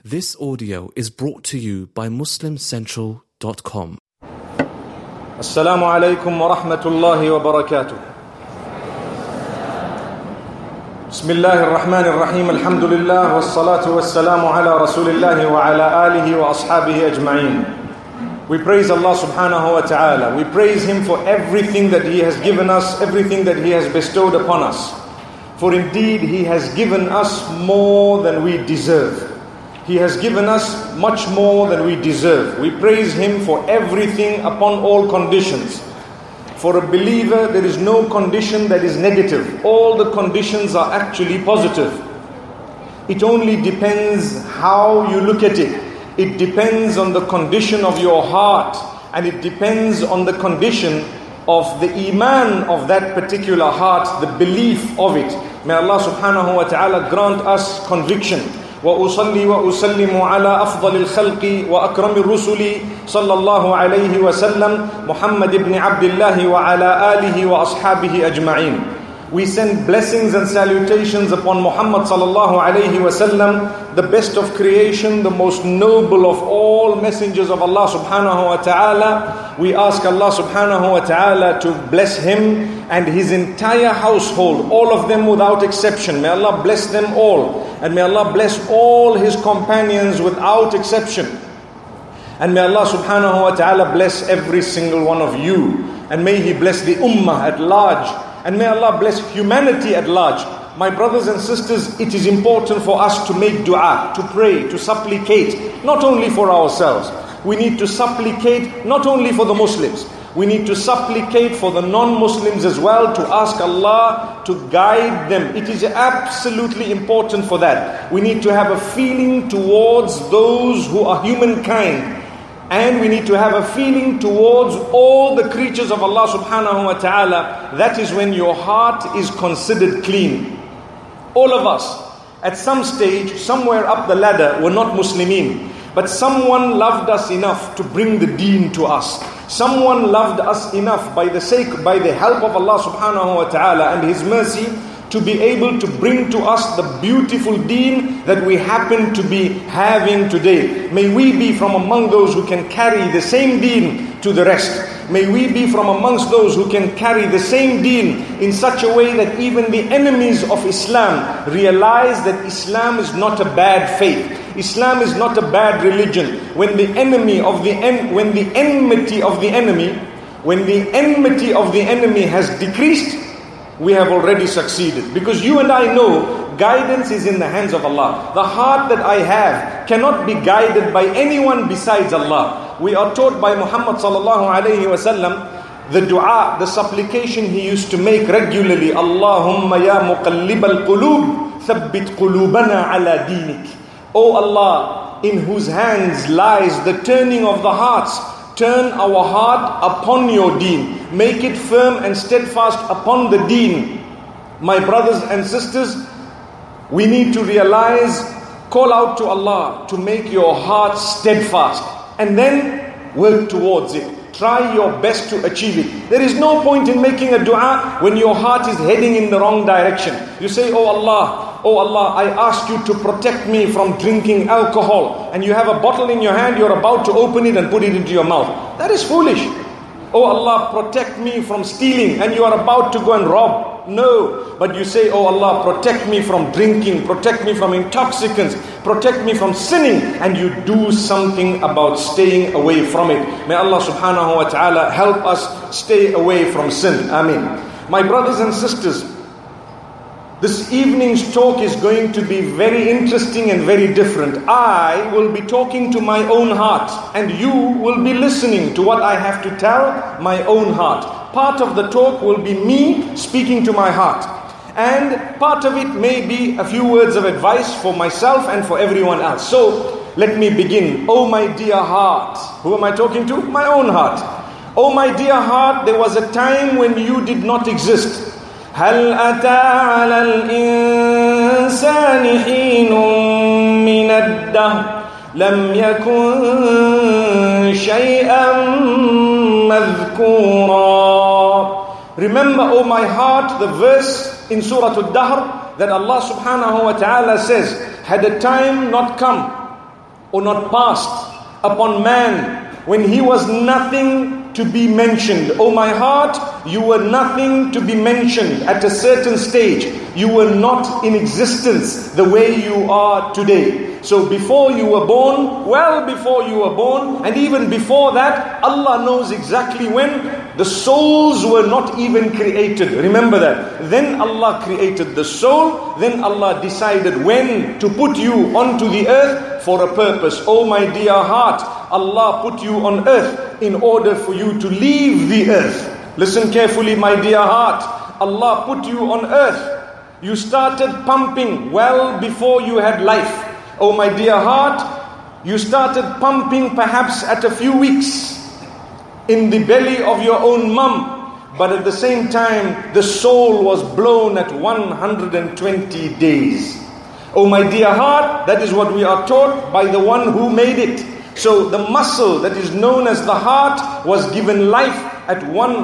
This audio is brought to you by MuslimCentral.com. Assalamu alaikum wa rahmatullahi wa barakatuh. Bismillahir Rahmanir Rahim. Alhamdulillah wassalatu wassalamu ala Rasulillahi wa ala alihi wa ashabihi ajma'in. We praise Allah subhanahu wa ta'ala. We praise Him for everything that He has given us, everything that He has bestowed upon us. For indeed He has given us more than we deserve. He has given us much more than we deserve. We praise Him for everything upon all conditions. For a believer, there is no condition that is negative. All the conditions are actually positive. It only depends how you look at it. It depends on the condition of your heart, and it depends on the condition of the iman of that particular heart, the belief of it. May Allah subhanahu wa ta'ala grant us conviction. وأصلي وأسلم على أفضل الخلق وأكرم الرسل صلى الله عليه وسلم محمد بن عبد الله وعلى آله وأصحابه أجمعين. We send blessings and salutations upon Muhammad sallallahu alayhi wa sallam, the best of creation, the most noble of all messengers of Allah subhanahu wa ta'ala. We ask Allah subhanahu wa ta'ala to bless him and his entire household, all of them without exception. May Allah bless them all. And may Allah bless all his companions without exception. And may Allah subhanahu wa ta'ala bless every single one of you. And may He bless the ummah at large. And may Allah bless humanity at large. My brothers and sisters, it is important for us to make dua, to pray, to supplicate, not only for ourselves. We need to supplicate not only for the Muslims. We need to supplicate for the non-Muslims as well, to ask Allah to guide them. It is absolutely important for that. We need to have a feeling towards those who are humankind. And we need to have a feeling towards all the creatures of Allah subhanahu wa ta'ala. That is when your heart is considered clean. All of us, at some stage, somewhere up the ladder, were not Muslimin. But someone loved us enough to bring the deen to us. Someone loved us enough by the help of Allah subhanahu wa ta'ala and His mercy, to be able to bring to us the beautiful deen that we happen to be having today. May we be from among those who can carry the same deen to the rest. May we be from amongst those who can carry the same deen in such a way that even the enemies of Islam realize that Islam is not a bad faith. Islam is not a bad religion. When the enmity of the enemy has decreased, we have already succeeded. Because you and I know guidance is in the hands of Allah. The heart that I have cannot be guided by anyone besides Allah. We are taught by Muhammad sallallahu alayhi wa sallam the dua, the supplication he used to make regularly. Allahumma ya muqallibal qulub, thabbit qulubana ala dinik. O Allah, in whose hands lies the turning of the hearts, turn our heart upon your deen. Make it firm and steadfast upon the deen. My brothers and sisters, we need to realize, call out to Allah to make your heart steadfast. And then work towards it. Try your best to achieve it. There is no point in making a dua when your heart is heading in the wrong direction. You say, Oh Allah, I ask you to protect me from drinking alcohol. And you have a bottle in your hand, you're about to open it and put it into your mouth. That is foolish. Oh Allah, protect me from stealing, and you are about to go and rob. No, but you say, Oh Allah, protect me from drinking, protect me from intoxicants, protect me from sinning, and you do something about staying away from it. May Allah subhanahu wa ta'ala help us stay away from sin. Ameen. My brothers and sisters, this evening's talk is going to be very interesting and very different. I will be talking to my own heart, and you will be listening to what I have to tell my own heart. Part of the talk will be me speaking to my heart, and part of it may be a few words of advice for myself and for everyone else. So let me begin. Oh my dear heart. Who am I talking to? My own heart. Oh my dear heart, there was a time when you did not exist. هل أتى على الإنسان حين من الدهر لم يكن شيئا مذكورا. Remember, O my heart, the verse in Surah Al-Dahr that Allah subhanahu wa ta'ala says, had a time not come or not passed upon man when he was nothing to be mentioned. Oh my heart, you were nothing to be mentioned at a certain stage. You were not in existence the way you are today. So before you were born, well before you were born, and even before that, Allah knows exactly when. The souls were not even created. Remember that. Then Allah created the soul. Then Allah decided when to put you onto the earth for a purpose. Oh my dear heart, Allah put you on earth in order for you to leave the earth. Listen carefully, my dear heart. Allah put you on earth. You started pumping well before you had life. Oh my dear heart, you started pumping perhaps at a few weeks in the belly of your own mum, but at the same time the soul was blown at 120 days. Oh my dear heart, that is what we are taught by the one who made it. So the muscle that is known as the heart was given life at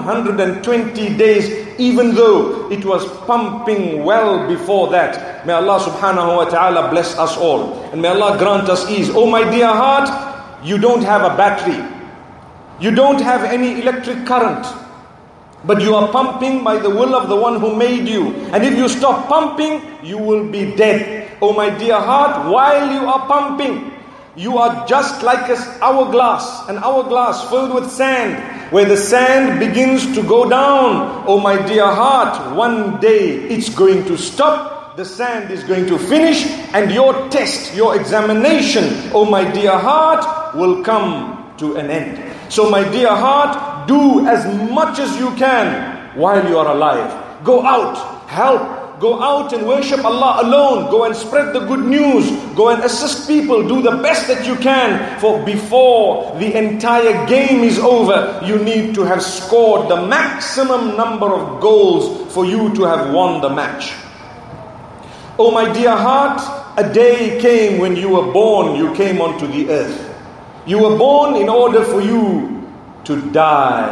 120 days, even though it was pumping well before that. May Allah subhanahu wa ta'ala bless us all, and may Allah grant us ease. Oh my dear heart, you don't have a battery, you don't have any electric current, but you are pumping by the will of the one who made you. And if you stop pumping, you will be dead. Oh my dear heart, while you are pumping, you are just like an hourglass filled with sand, where the sand begins to go down. Oh my dear heart, one day it's going to stop, the sand is going to finish, and your test, your examination, oh my dear heart, will come to an end. So my dear heart, do as much as you can while you are alive. Go out, help. Go out and worship Allah alone. Go and spread the good news. Go and assist people. Do the best that you can. For before the entire game is over, you need to have scored the maximum number of goals for you to have won the match. Oh my dear heart, a day came when you were born, you came onto the earth. You were born in order for you to die.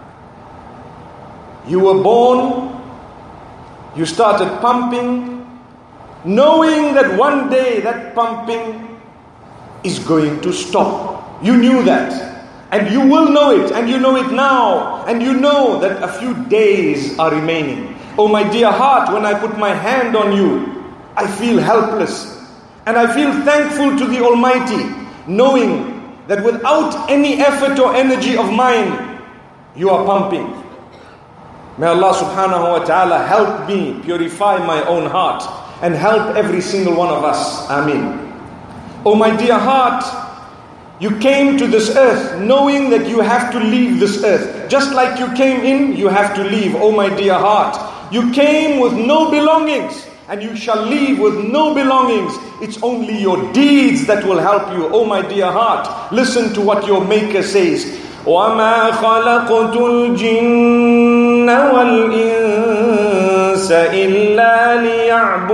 You were born, you started pumping, knowing that one day that pumping is going to stop. You knew that. And you will know it. And you know it now. And you know that a few days are remaining. Oh my dear heart, when I put my hand on you, I feel helpless. And I feel thankful to the Almighty, knowing that without any effort or energy of mine, you are pumping. May Allah subhanahu wa ta'ala help me purify my own heart and help every single one of us. Ameen. Oh my dear heart, you came to this earth knowing that you have to leave this earth. Just like you came in, you have to leave. Oh my dear heart, you came with no belongings and you shall leave with no belongings. It's only your deeds that will help you. Oh my dear heart, listen to what your Maker says. وَمَا خَلَقْتُ الْجِنَّ وَالْإِنسَ إِلَّا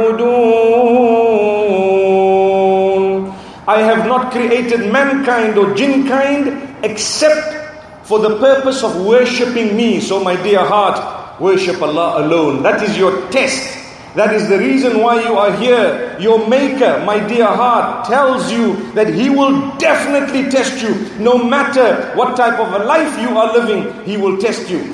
لِيَعْبُدُونَ. I have not created mankind or jinn kind except for the purpose of worshipping me. So my dear heart, worship Allah alone. That is your test. That is the reason why you are here. Your Maker, my dear heart, tells you that He will definitely test you. No matter what type of a life you are living, He will test you.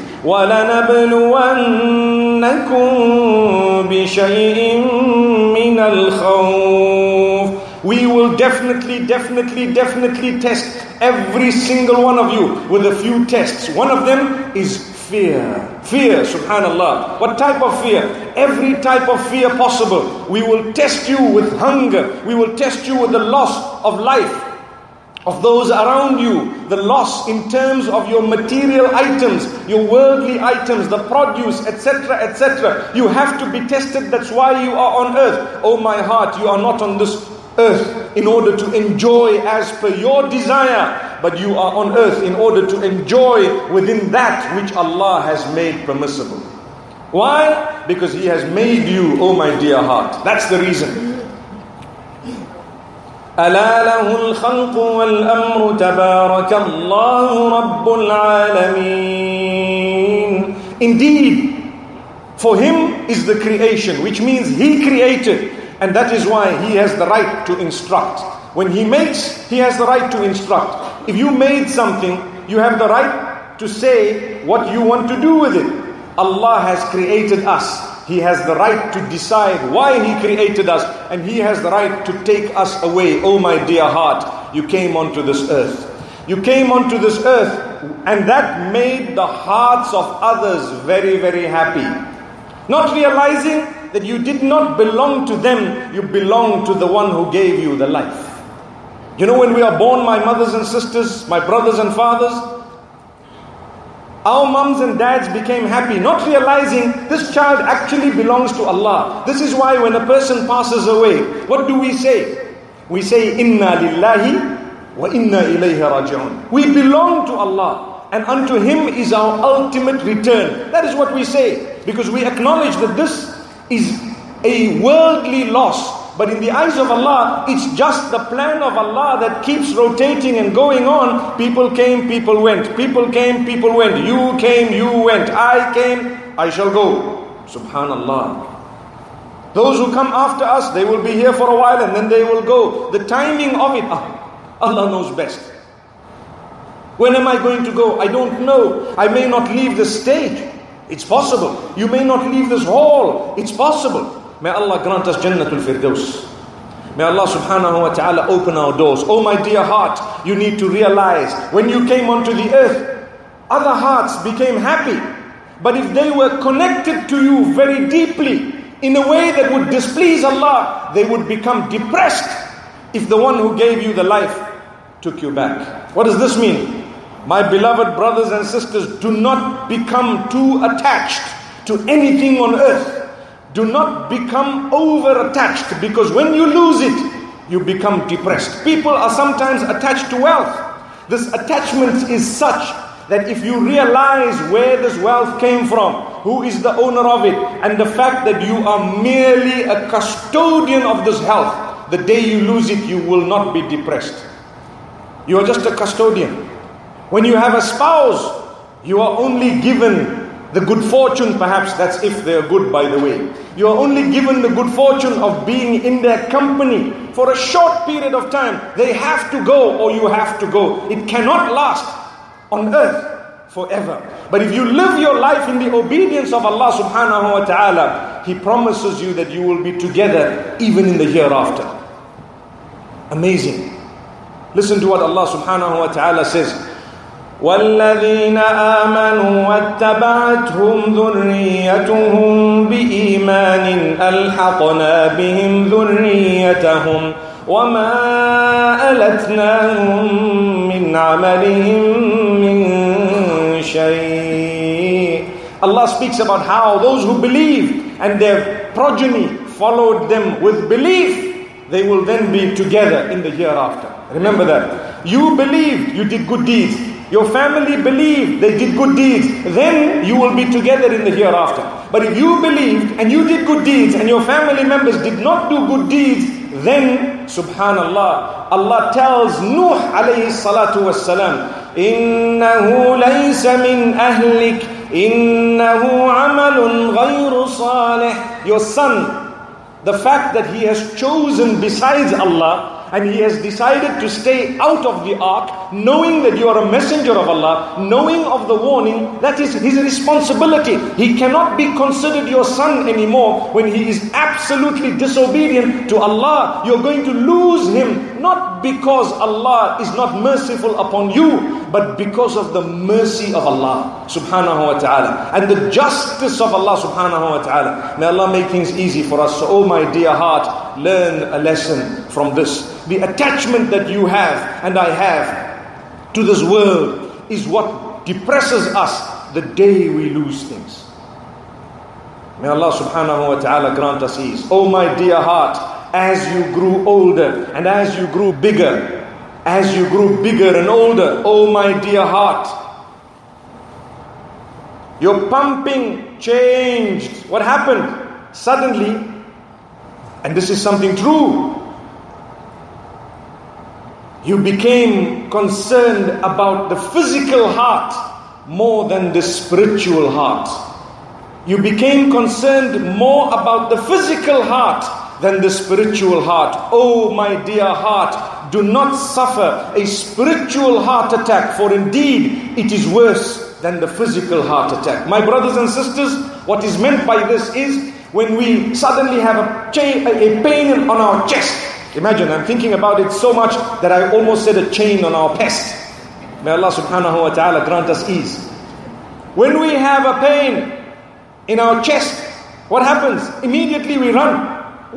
وَلَنَبْلُوَنَّكُمْ بِشَيْءٍ مِّنَ الْخَوْفِ. We will definitely test every single one of you with a few tests. One of them is fear. Fear, subhanallah. What type of fear? Every type of fear possible. We will test you with hunger. We will test you with the loss of life, of those around you. The loss in terms of your material items, your worldly items, the produce, etc., etc. You have to be tested. That's why you are on earth. Oh my heart, you are not on this earth in order to enjoy as per your desire, but you are on earth in order to enjoy within that which Allah has made permissible. Why? Because He has made you, oh my dear heart. That's the reason. أَلَا لَهُ الْخَلْقُ وَالْأَمْرُ تَبَارَكَ اللَّهُ رَبُّ الْعَالَمِينَ. Indeed, for Him is the creation, which means He created. And that is why He has the right to instruct. When He makes, He has the right to instruct. If you made something, you have the right to say what you want to do with it. Allah has created us. He has the right to decide why He created us, and He has the right to take us away. Oh my dear heart, you came onto this earth. You came onto this earth, and that made the hearts of others very, very happy. Not realizing that you did not belong to them, you belong to the one who gave you the life. You know, when we are born, my mothers and sisters, my brothers and fathers, our mums and dads became happy, not realizing this child actually belongs to Allah. This is why when a person passes away, what do we say? We say, Inna lillahi wa inna ilayhi raji'un. We belong to Allah, and unto Him is our ultimate return. That is what we say, because we acknowledge that this is a worldly loss. But in the eyes of Allah, it's just the plan of Allah that keeps rotating and going on. People came, people went. People came, people went. You came, you went. I came, I shall go. Subhanallah. Those who come after us, they will be here for a while and then they will go. The timing of it, Allah knows best. When am I going to go? I don't know. I may not leave the stage. It's possible. You may not leave this hall. It's possible. May Allah grant us Jannatul Firdaus. May Allah subhanahu wa ta'ala open our doors. Oh my dear heart, you need to realize when you came onto the earth, other hearts became happy. But if they were connected to you very deeply, in a way that would displease Allah, they would become depressed if the one who gave you the life took you back. What does this mean? My beloved brothers and sisters, do not become too attached to anything on earth. Do not become over-attached, because when you lose it, you become depressed. People are sometimes attached to wealth. This attachment is such that if you realize where this wealth came from, who is the owner of it, and the fact that you are merely a custodian of this health, the day you lose it, you will not be depressed. You are just a custodian. When you have a spouse, you are only given the good fortune, perhaps that's if they are good, by the way. You are only given the good fortune of being in their company for a short period of time. They have to go, or you have to go. It cannot last on earth forever. But if you live your life in the obedience of Allah subhanahu wa ta'ala, He promises you that you will be together even in the hereafter. Amazing. Listen to what Allah subhanahu wa ta'ala says. وَالَّذِينَ آمَنُوا وَاتَّبَعَتْهُمْ ذُرِّيَّتُهُمْ بِإِيمَانٍ أَلْحَقْنَا بِهِمْ ذُرِّيَّتَهُمْ وَمَا أَلَتْنَاهُمْ مِنْ عَمَلِهِمْ مِنْ شَيْءٍ. Allah speaks about how those who believed and their progeny followed them with belief, they will then be together in the hereafter. Remember that. You believed, you did good deeds. Your family believed, they did good deeds. Then you will be together in the hereafter. But if you believed and you did good deeds and your family members did not do good deeds, then, subhanallah, Allah tells Nuh alayhi salatu wassalam, إِنَّهُ لَيْسَ مِنْ أَهْلِكَ إِنَّهُ عَمَلٌ غَيْرُ صَالِحٍ. Your son, the fact that he has chosen besides Allah, and he has decided to stay out of the ark, knowing that you are a messenger of Allah, knowing of the warning, that is his responsibility. He cannot be considered your son anymore when he is absolutely disobedient to Allah. You're going to lose him, not because Allah is not merciful upon you, but because of the mercy of Allah subhanahu wa ta'ala and the justice of Allah subhanahu wa ta'ala. May Allah make things easy for us. So, oh my dear heart, learn a lesson from this. The attachment that you have and I have to this world is what depresses us the day we lose things. May Allah subhanahu wa ta'ala grant us ease. Oh my dear heart, as you grew older and as you grew bigger, and older, oh my dear heart, your pumping changed. What happened? Suddenly, and this is something true, you became concerned about the physical heart more than the spiritual heart. You became concerned more about the physical heart than the spiritual heart. Oh my dear heart, do not suffer a spiritual heart attack, for indeed it is worse than the physical heart attack. My brothers and sisters, what is meant by this is when we suddenly have a pain on our chest. Imagine, I'm thinking about it so much that I almost said a chain on our chest. May Allah subhanahu wa ta'ala grant us ease. When we have a pain in our chest, what happens? Immediately we run.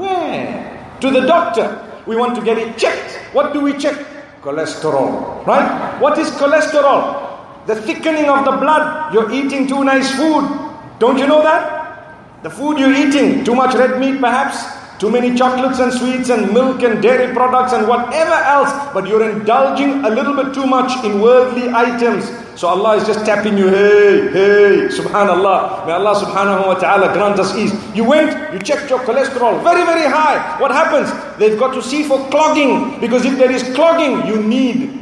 Where? To the doctor. We want to get it checked. What do we check? Cholesterol. Right? What is cholesterol? The thickening of the blood. You're eating too nice food. Don't you know that? The food you're eating, too much red meat perhaps, too many chocolates and sweets and milk and dairy products and whatever else, but you're indulging a little bit too much in worldly items. So Allah is just tapping you, hey, subhanallah. May Allah subhanahu wa ta'ala grant us ease. You went, you checked your cholesterol, very, very high. What happens? They've got to see for clogging, because if there is clogging, you need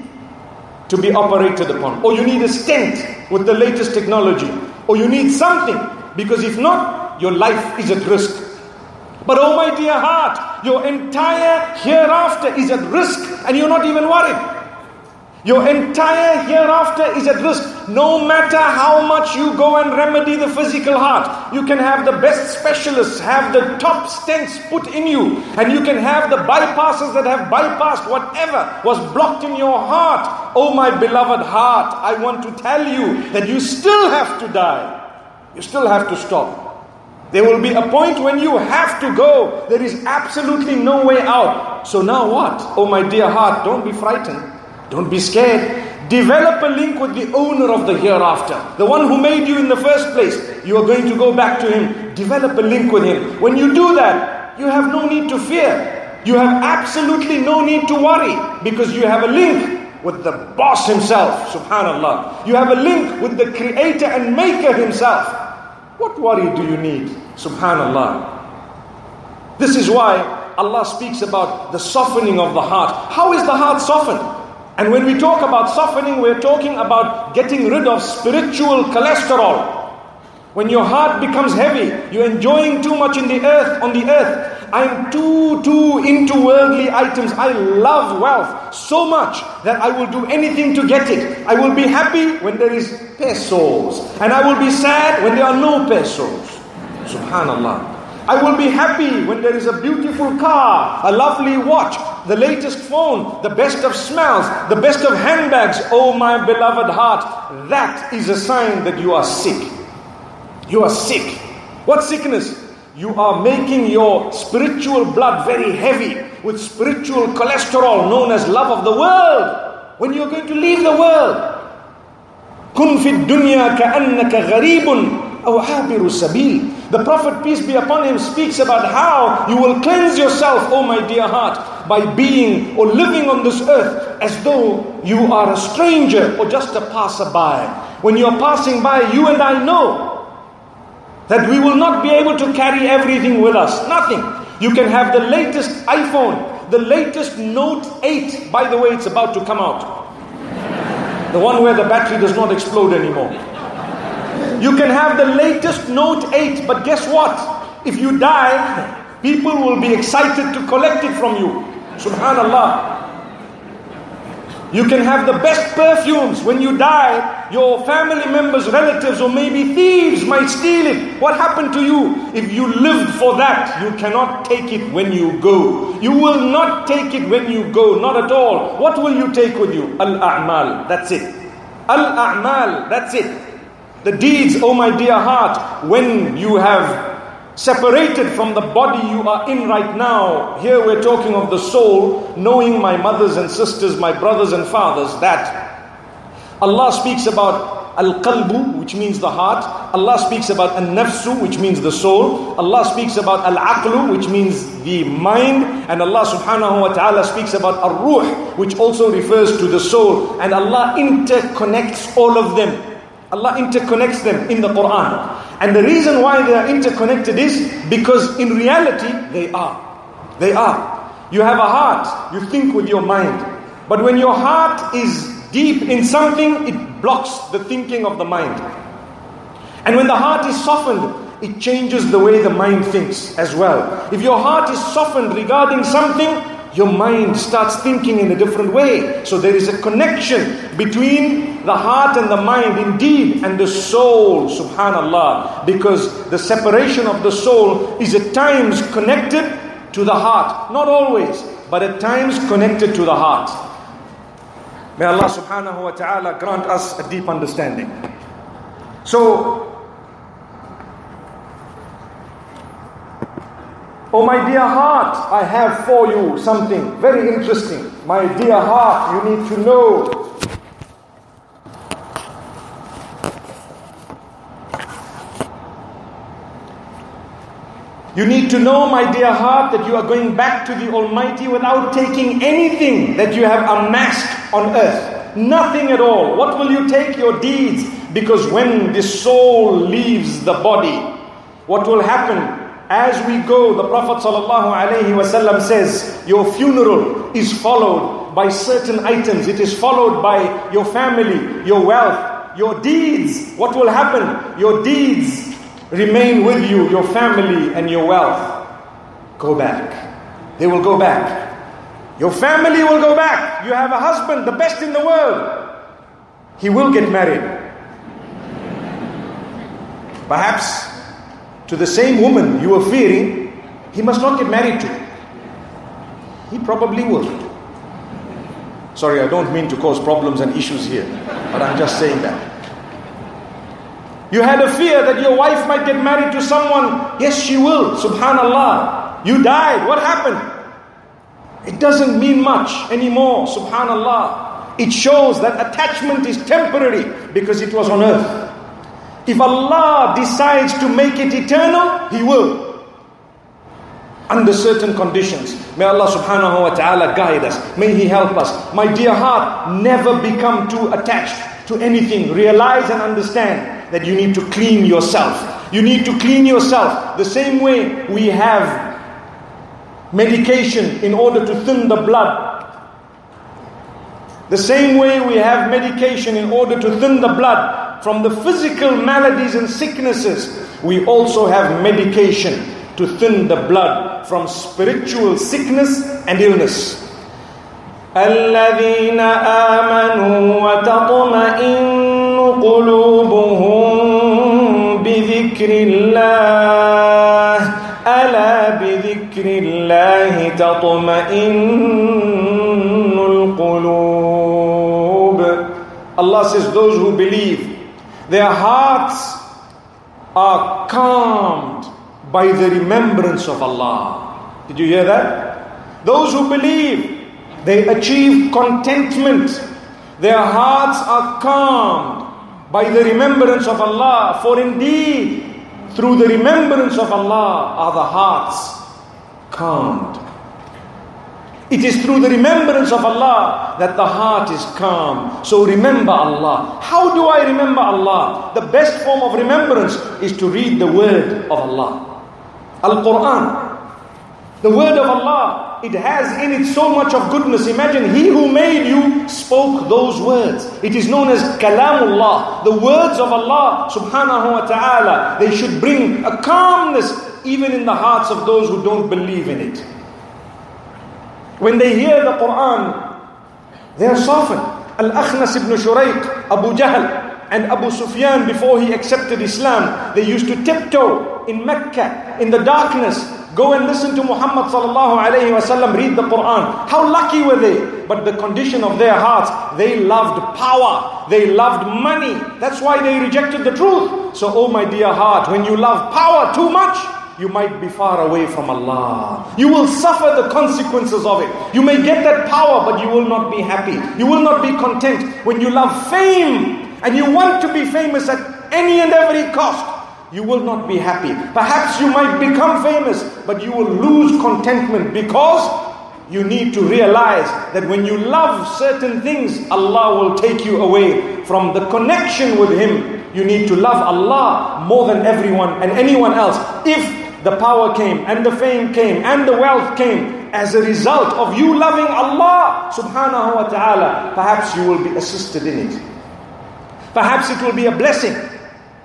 to be operated upon. Or you need a stent with the latest technology. Or you need something, because if not, your life is at risk. But oh my dear heart, your entire hereafter is at risk, and you're not even worried. Your entire hereafter is at risk. No matter how much you go and remedy the physical heart, you can have the best specialists, have the top stents put in you, and you can have the bypasses that have bypassed whatever was blocked in your heart. Oh my beloved heart, I want to tell you that you still have to die. You still have to stop. There will be a point when you have to go. There is absolutely no way out. So now what? Oh my dear heart, don't be frightened. Don't be scared. Develop a link with the owner of the hereafter. The one who made you in the first place. You are going to go back to him. Develop a link with him. When you do that, you have no need to fear. You have absolutely no need to worry, because you have a link with the boss himself, subhanallah. You have a link with the creator and maker himself. What worry do you need? Subhanallah. This is why Allah speaks about the softening of the heart. How is the heart softened? And when we talk about softening, we're talking about getting rid of spiritual cholesterol. When your heart becomes heavy, you're enjoying too much on the earth. I'm too into worldly items. I love wealth so much that I will do anything to get it. I will be happy when there is pesos, and I will be sad when there are no pesos. Subhanallah. I will be happy when there is a beautiful car, a lovely watch, the latest phone, the best of smells, the best of handbags. Oh my beloved heart, that is a sign that you are sick. You are sick. What sickness? You are making your spiritual blood very heavy with spiritual cholesterol known as love of the world. When you're going to leave the world, كن في الدنيا كأنك غريب أو عابر السبيل. The Prophet, peace be upon him, speaks about how you will cleanse yourself, oh my dear heart, by being or living on this earth as though you are a stranger or just a passerby. When you're passing by, you and I know that we will not be able to carry everything with us. Nothing. You can have the latest iPhone, the latest Note 8. By the way, it's about to come out. The one where the battery does not explode anymore. You can have the latest Note 8, but guess what? If you die, people will be excited to collect it from you. Subhanallah. You can have the best perfumes. When you die, your family members, relatives, or maybe thieves might steal it. What happened to you? If you lived for that, you cannot take it when you go. You will not take it when you go, not at all. What will you take with you? Al-a'mal, that's it. Al-a'mal, that's it. The deeds, oh my dear heart, when you have separated from the body you are in right now. Here we're talking of the soul, knowing my mothers and sisters, my brothers and fathers, that Allah speaks about al-qalbu, which means the heart. Allah speaks about al-nafsu, which means the soul. Allah speaks about al-aqlu, which means the mind. And Allah subhanahu wa ta'ala speaks about al-ruh, which also refers to the soul. And Allah interconnects all of them. Allah interconnects them in the Quran. And the reason why they are interconnected is because in reality they are. They are. You have a heart, you think with your mind. But when your heart is deep in something, it blocks the thinking of the mind. And when the heart is softened, it changes the way the mind thinks as well. If your heart is softened regarding something, your mind starts thinking in a different way. So there is a connection between the heart and the mind indeed, and the soul, subhanallah, because the separation of the soul is at times connected to the heart. Not always, but at times connected to the heart. May Allah subhanahu wa ta'ala grant us a deep understanding. So, oh my dear heart, I have for you something very interesting. My dear heart, you need to know. You need to know, my dear heart, that you are going back to the Almighty without taking anything that you have amassed on earth. Nothing at all. What will you take? Your deeds. Because when the soul leaves the body, what will happen? As we go, the Prophet ﷺ says, your funeral is followed by certain items. It is followed by your family, your wealth, your deeds. What will happen? Your deeds remain with you, your family and your wealth. Go back. They will go back. Your family will go back. You have a husband, the best in the world. He will get married. Perhaps to the same woman you were fearing, he must not get married to. He probably will. Sorry, I don't mean to cause problems and issues here, but I'm just saying that. You had a fear that your wife might get married to someone. Yes, she will. Subhanallah. You died. What happened? It doesn't mean much anymore. Subhanallah. It shows that attachment is temporary because it was on earth. If Allah decides to make it eternal, He will. Under certain conditions. May Allah subhanahu wa ta'ala guide us. May He help us. My dear heart, never become too attached to anything. Realize and understand that you need to clean yourself. You need to clean yourself. The same way we have medication in order to thin the blood. The same way we have medication in order to thin the blood from the physical maladies and sicknesses, we also have medication to thin the blood from spiritual sickness and illness. الَّذِينَ آمَنُوا وَتَطْمَئِنُّ قُلُوبُهُم بِذِكْرِ اللَّهِ أَلَا بِذِكْرِ اللَّهِ تَطْمَئِنُّ الْقُلُوبُ. Allah says, those who believe, their hearts are calmed by the remembrance of Allah. Did you hear that? Those who believe, they achieve contentment. Their hearts are calmed by the remembrance of Allah. For indeed, through the remembrance of Allah are the hearts calmed. It is through the remembrance of Allah that the heart is calm. So remember Allah. How do I remember Allah? The best form of remembrance is to read the word of Allah. Al-Quran. The word of Allah, it has in it so much of goodness. Imagine, He who made you spoke those words. It is known as Kalamullah. The words of Allah subhanahu wa ta'ala. They should bring a calmness even in the hearts of those who don't believe in it. When they hear the Quran, they are softened. Al-Akhnas ibn Shurayq, Abu Jahl and Abu Sufyan, before he accepted Islam, they used to tiptoe in Mecca, in the darkness, go and listen to Muhammad sallallahu alayhi wa sallam read the Quran. How lucky were they? But the condition of their hearts, they loved power, they loved money. That's why they rejected the truth. So, oh my dear heart, when you love power too much, you might be far away from Allah. You will suffer the consequences of it. You may get that power, but you will not be happy. You will not be content. When you love fame, and you want to be famous at any and every cost, you will not be happy. Perhaps you might become famous, but you will lose contentment, because you need to realize that when you love certain things, Allah will take you away from the connection with Him. You need to love Allah more than everyone and anyone else. If the power came and the fame came and the wealth came as a result of you loving Allah subhanahu wa ta'ala, perhaps you will be assisted in it. Perhaps it will be a blessing.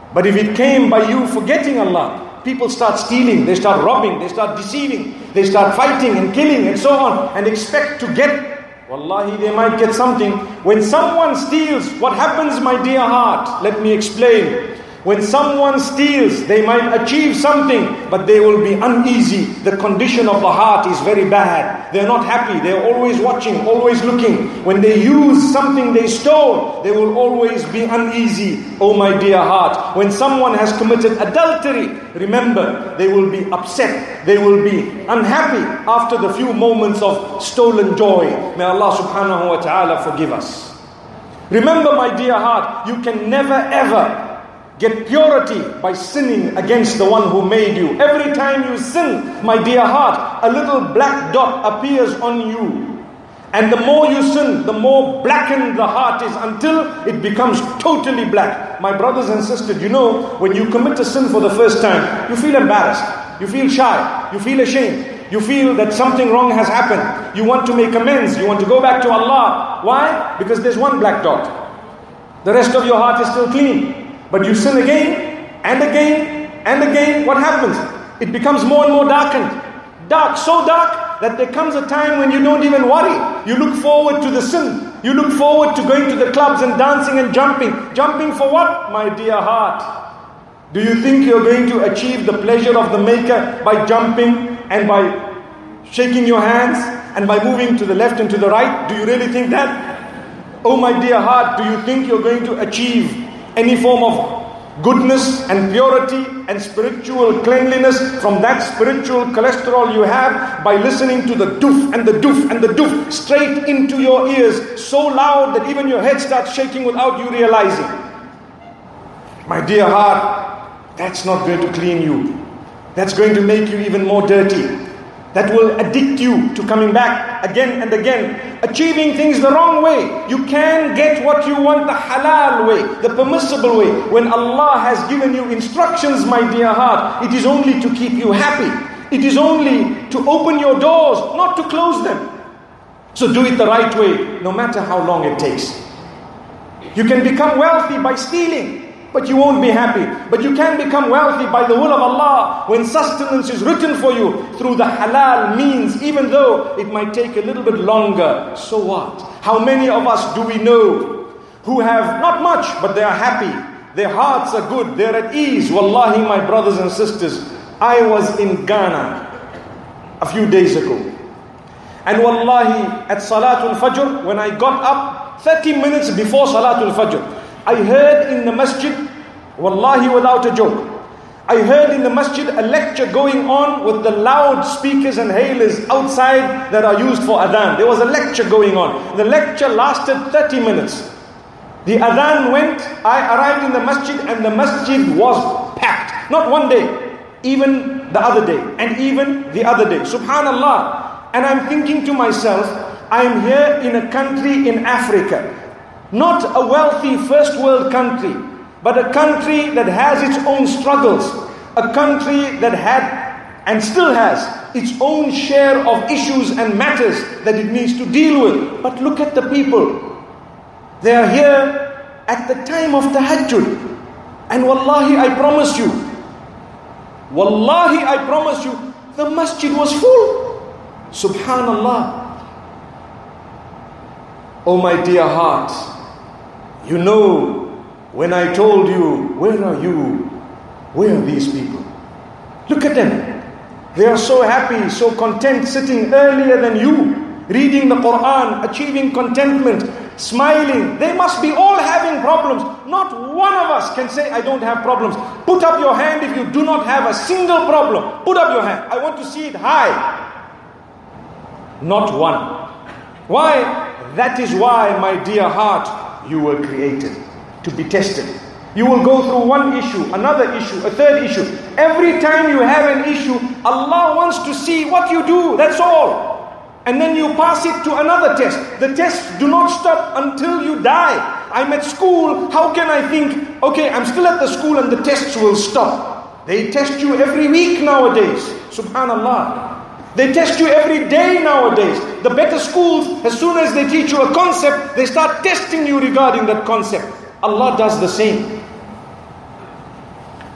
But if it came by you forgetting Allah, people start stealing, they start robbing, they start deceiving, they start fighting and killing and so on, and expect to get, wallahi, they might get something. When someone steals, what happens, my dear heart? Let me explain. When someone steals, they might achieve something, but they will be uneasy. The condition of the heart is very bad. They're not happy. They're always watching, always looking. When they use something they stole, they will always be uneasy. Oh my dear heart, when someone has committed adultery, remember, they will be upset. They will be unhappy after the few moments of stolen joy. May Allah subhanahu wa ta'ala forgive us. Remember, my dear heart, you can never ever get purity by sinning against the one who made you. Every time you sin, my dear heart, a little black dot appears on you. And the more you sin, the more blackened the heart is until it becomes totally black. My brothers and sisters, you know, when you commit a sin for the first time, you feel embarrassed, you feel shy, you feel ashamed. You feel that something wrong has happened. You want to make amends, you want to go back to Allah. Why? Because there's one black dot. The rest of your heart is still clean. But you sin again, and again, and again, what happens? It becomes more and more darkened. Dark, so dark that there comes a time when you don't even worry. You look forward to the sin. You look forward to going to the clubs and dancing and jumping. Jumping for what, my dear heart? Do you think you're going to achieve the pleasure of the Maker by jumping and by shaking your hands and by moving to the left and to the right? Do you really think that? Oh my dear heart, do you think you're going to achieve any form of goodness and purity and spiritual cleanliness from that spiritual cholesterol you have by listening to the doof and the doof and the doof straight into your ears, so loud that even your head starts shaking without you realizing? My dear heart, that's not going to clean you. That's going to make you even more dirty. That will addict you to coming back again and again, achieving things the wrong way. You can get what you want the halal way, the permissible way. When Allah has given you instructions, my dear heart, it is only to keep you happy. It is only to open your doors, not to close them. So do it the right way, no matter how long it takes. You can become wealthy by stealing, but you won't be happy. But you can become wealthy by the will of Allah when sustenance is written for you through the halal means, even though it might take a little bit longer. So what? How many of us do we know who have not much, but they are happy? Their hearts are good, they're at ease. Wallahi, my brothers and sisters, I was in Ghana a few days ago. And wallahi, at Salatul Fajr, when I got up 30 minutes before Salatul Fajr, I heard in the masjid, wallahi without a joke, I heard in the masjid a lecture going on with the loud speakers and hailers outside that are used for adhan. There was a lecture going on. The lecture lasted 30 minutes. The adhan went, I arrived in the masjid and the masjid was packed. Not one day, even the other day, and even the other day. Subhanallah. And I'm thinking to myself, I'm here in a country in Africa. Not a wealthy first world country, but a country that has its own struggles. A country that had and still has its own share of issues and matters that it needs to deal with. But look at the people. They are here at the time of tahajjud. And wallahi, I promise you, the masjid was full. Subhanallah. Oh my dear heart, you know, when I told you, where are you? Where are these people? Look at them. They are so happy, so content, sitting earlier than you, reading the Quran, achieving contentment, smiling. They must be all having problems. Not one of us can say, I don't have problems. Put up your hand if you do not have a single problem. Put up your hand. I want to see it high. Not one. Why? That is why, my dear heart, you were created to be tested. You will go through one issue, another issue, a third issue. Every time you have an issue, Allah wants to see what you do, that's all. And then you pass it to another test. The tests do not stop until you die. I'm at school, how can I think, okay, I'm still at the school and the tests will stop? They test you every week nowadays. Subhanallah. They test you every day nowadays. The better schools, as soon as they teach you a concept, they start testing you regarding that concept. Allah does the same.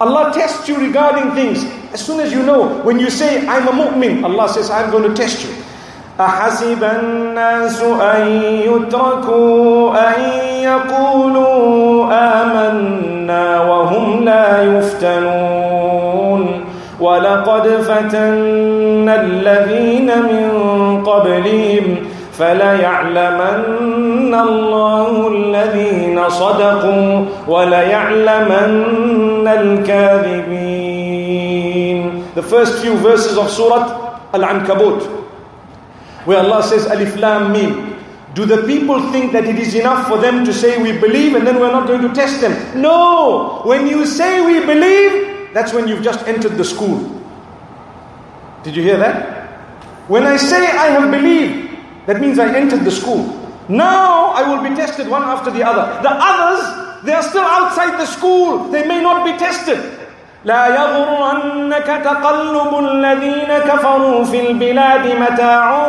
Allah tests you regarding things. As soon as you know, when you say, I'm a mu'min, Allah says, I'm going to test you. أَحَسِبَ النَّاسُ أَن يُتْرَكُوا أَن يَقُولُوا آمَنَّا وَهُمْ لَا يُفْتَنُونَ وَلَقَدْ فَتَنَّا الَّذِينَ مِن قَبْلِهِمْ فَلَيَعْلَمَنَّ اللَّهُ الَّذِينَ صَدَقُوا وَلَيَعْلَمَنَّ الْكَاذِبِينَ. The first few verses of Surah Al-Ankabut, where Allah says, Alif Lam Mim. Do the people think that it is enough for them to say we believe and then we're not going to test them? No! When you say we believe, that's when you've just entered the school. Did you hear that? When I say I have believed, that means I entered the school. Now I will be tested one after the other. The others, they are still outside the school. They may not be tested. لا يغرنك تقلب الذين كفروا في البلاد متاع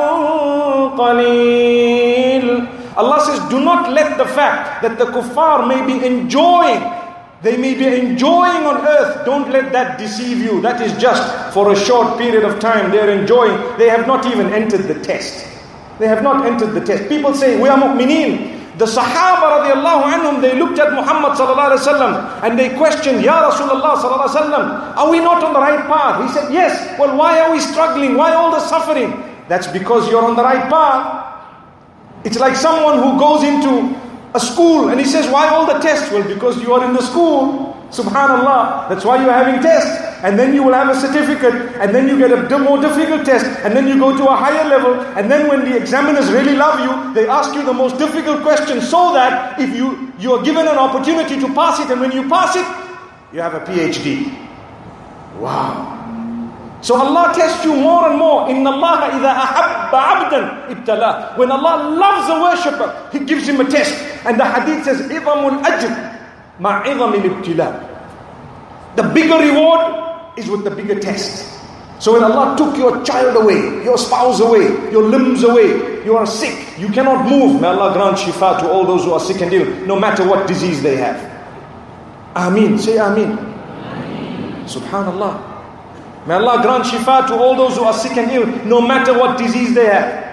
قليل. Allah says, do not let the fact that the kuffar may be enjoying, they may be enjoying on earth, don't let that deceive you. That is just for a short period of time. They are enjoying. They have not even entered the test. They have not entered the test. People say, we are mu'mineen. The Sahaba radiallahu anhum, they looked at Muhammad sallallahu alaihi wasallam and they questioned, Ya Rasulullah sallallahu alaihi wasallam, are we not on the right path? He said, yes. Well, why are we struggling? Why all the suffering? That's because you're on the right path. It's like someone who goes into a school and he says, why all the tests? Well, because you are in the school. Subhanallah. That's why you're having tests. And then you will have a certificate. And then you get a more difficult test. And then you go to a higher level. And then when the examiners really love you, they ask you the most difficult question so that if you are given an opportunity to pass it, and when you pass it, you have a PhD. Wow. So Allah tests you more and more. Inna Allah idha ahabba abdan ibtala. When Allah loves a worshipper, He gives him a test. And the hadith says, idhamul ajr ma'idhamil ibtila. The bigger reward is with the bigger test. So when Allah took your child away, your spouse away, your limbs away, you are sick, you cannot move. May Allah grant shifa to all those who are sick and ill, no matter what disease they have. Ameen. Say Ameen. Subhanallah. May Allah grant shifa to all those who are sick and ill, no matter what disease they have.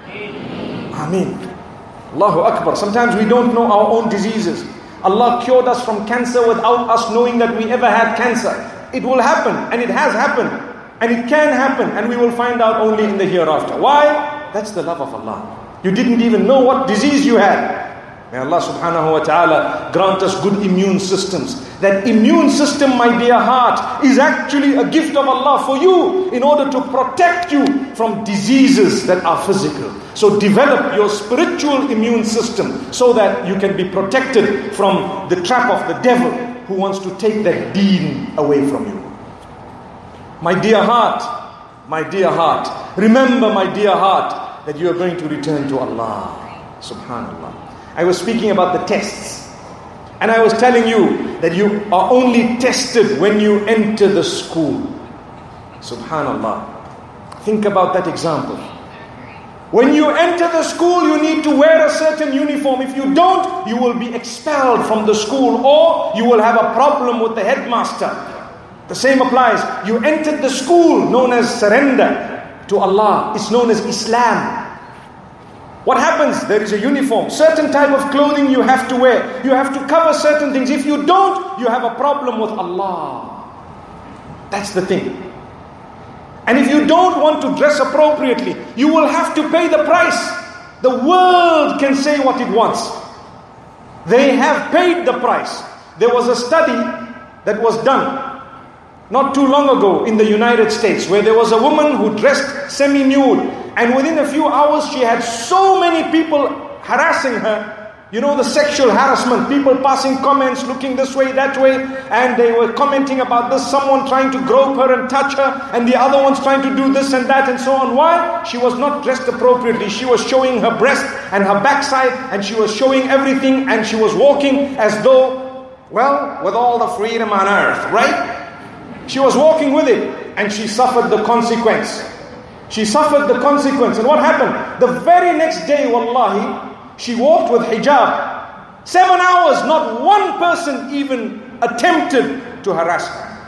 Ameen. Allahu Akbar. Sometimes we don't know our own diseases. Allah cured us from cancer without us knowing that we ever had cancer. It will happen, and it has happened, and it can happen, and we will find out only in the hereafter. Why? That's the love of Allah. You didn't even know what disease you had. May Allah subhanahu wa ta'ala grant us good immune systems. That immune system, my dear heart, is actually a gift of Allah for you in order to protect you from diseases that are physical. So develop your spiritual immune system so that you can be protected from the trap of the devil who wants to take that deen away from you. My dear heart, remember, my dear heart, that you are going to return to Allah. Subhanallah. I was speaking about the tests. And I was telling you that you are only tested when you enter the school. Subhanallah. Think about that example. When you enter the school, you need to wear a certain uniform. If you don't, you will be expelled from the school, or you will have a problem with the headmaster. The same applies. You entered the school known as surrender to Allah. It's known as Islam. What happens? There is a uniform. Certain type of clothing you have to wear. You have to cover certain things. If you don't, you have a problem with Allah. That's the thing. And if you don't want to dress appropriately, you will have to pay the price. The world can say what it wants. They have paid the price. There was a study that was done not too long ago in the United States, where there was a woman who dressed semi-nude, and within a few hours she had so many people harassing her. You know, the sexual harassment, people passing comments, looking this way, that way, and they were commenting about this, someone trying to grope her and touch her, and the other one's trying to do this and that and so on. Why? She was not dressed appropriately. She was showing her breast and her backside, and she was showing everything, and she was walking as though, well, with all the freedom on earth, right? She was walking with it, and she suffered the consequence. She suffered the consequence. And what happened? The very next day, wallahi, she walked with hijab. 7 hours, not one person even attempted to harass her.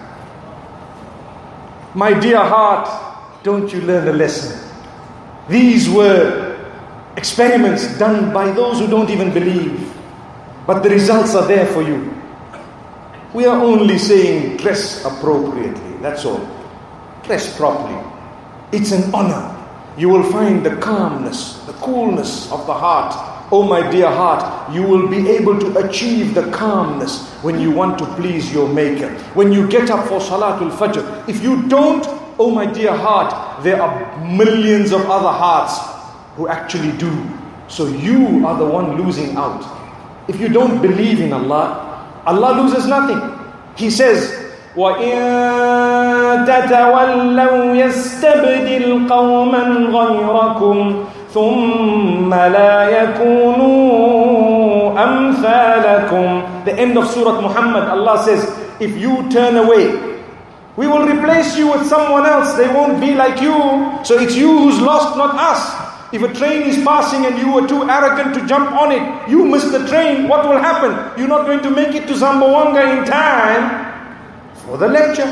My dear heart, don't you learn a lesson? These were experiments done by those who don't even believe. But the results are there for you. We are only saying dress appropriately. That's all. Dress properly. It's an honor. You will find the calmness, the coolness of the heart. Oh my dear heart, you will be able to achieve the calmness when you want to please your Maker. When you get up for Salatul Fajr. If you don't, oh my dear heart, there are millions of other hearts who actually do. So you are the one losing out. If you don't believe in Allah, Allah loses nothing. He says, وَإِن تَتَوَلَّوْا يَسْتَبْدِلْ قَوْمًا غَيْرَكُمْ ثُمَّ لَا يَكُونُوا أَمْثَالَكُمْ. The end of Surah Muhammad, Allah says, if you turn away, we will replace you with someone else. They won't be like you. So it's you who's lost, not us. If a train is passing and you were too arrogant to jump on it, you missed the train, what will happen? You're not going to make it to Zamboanga in time for the lecture.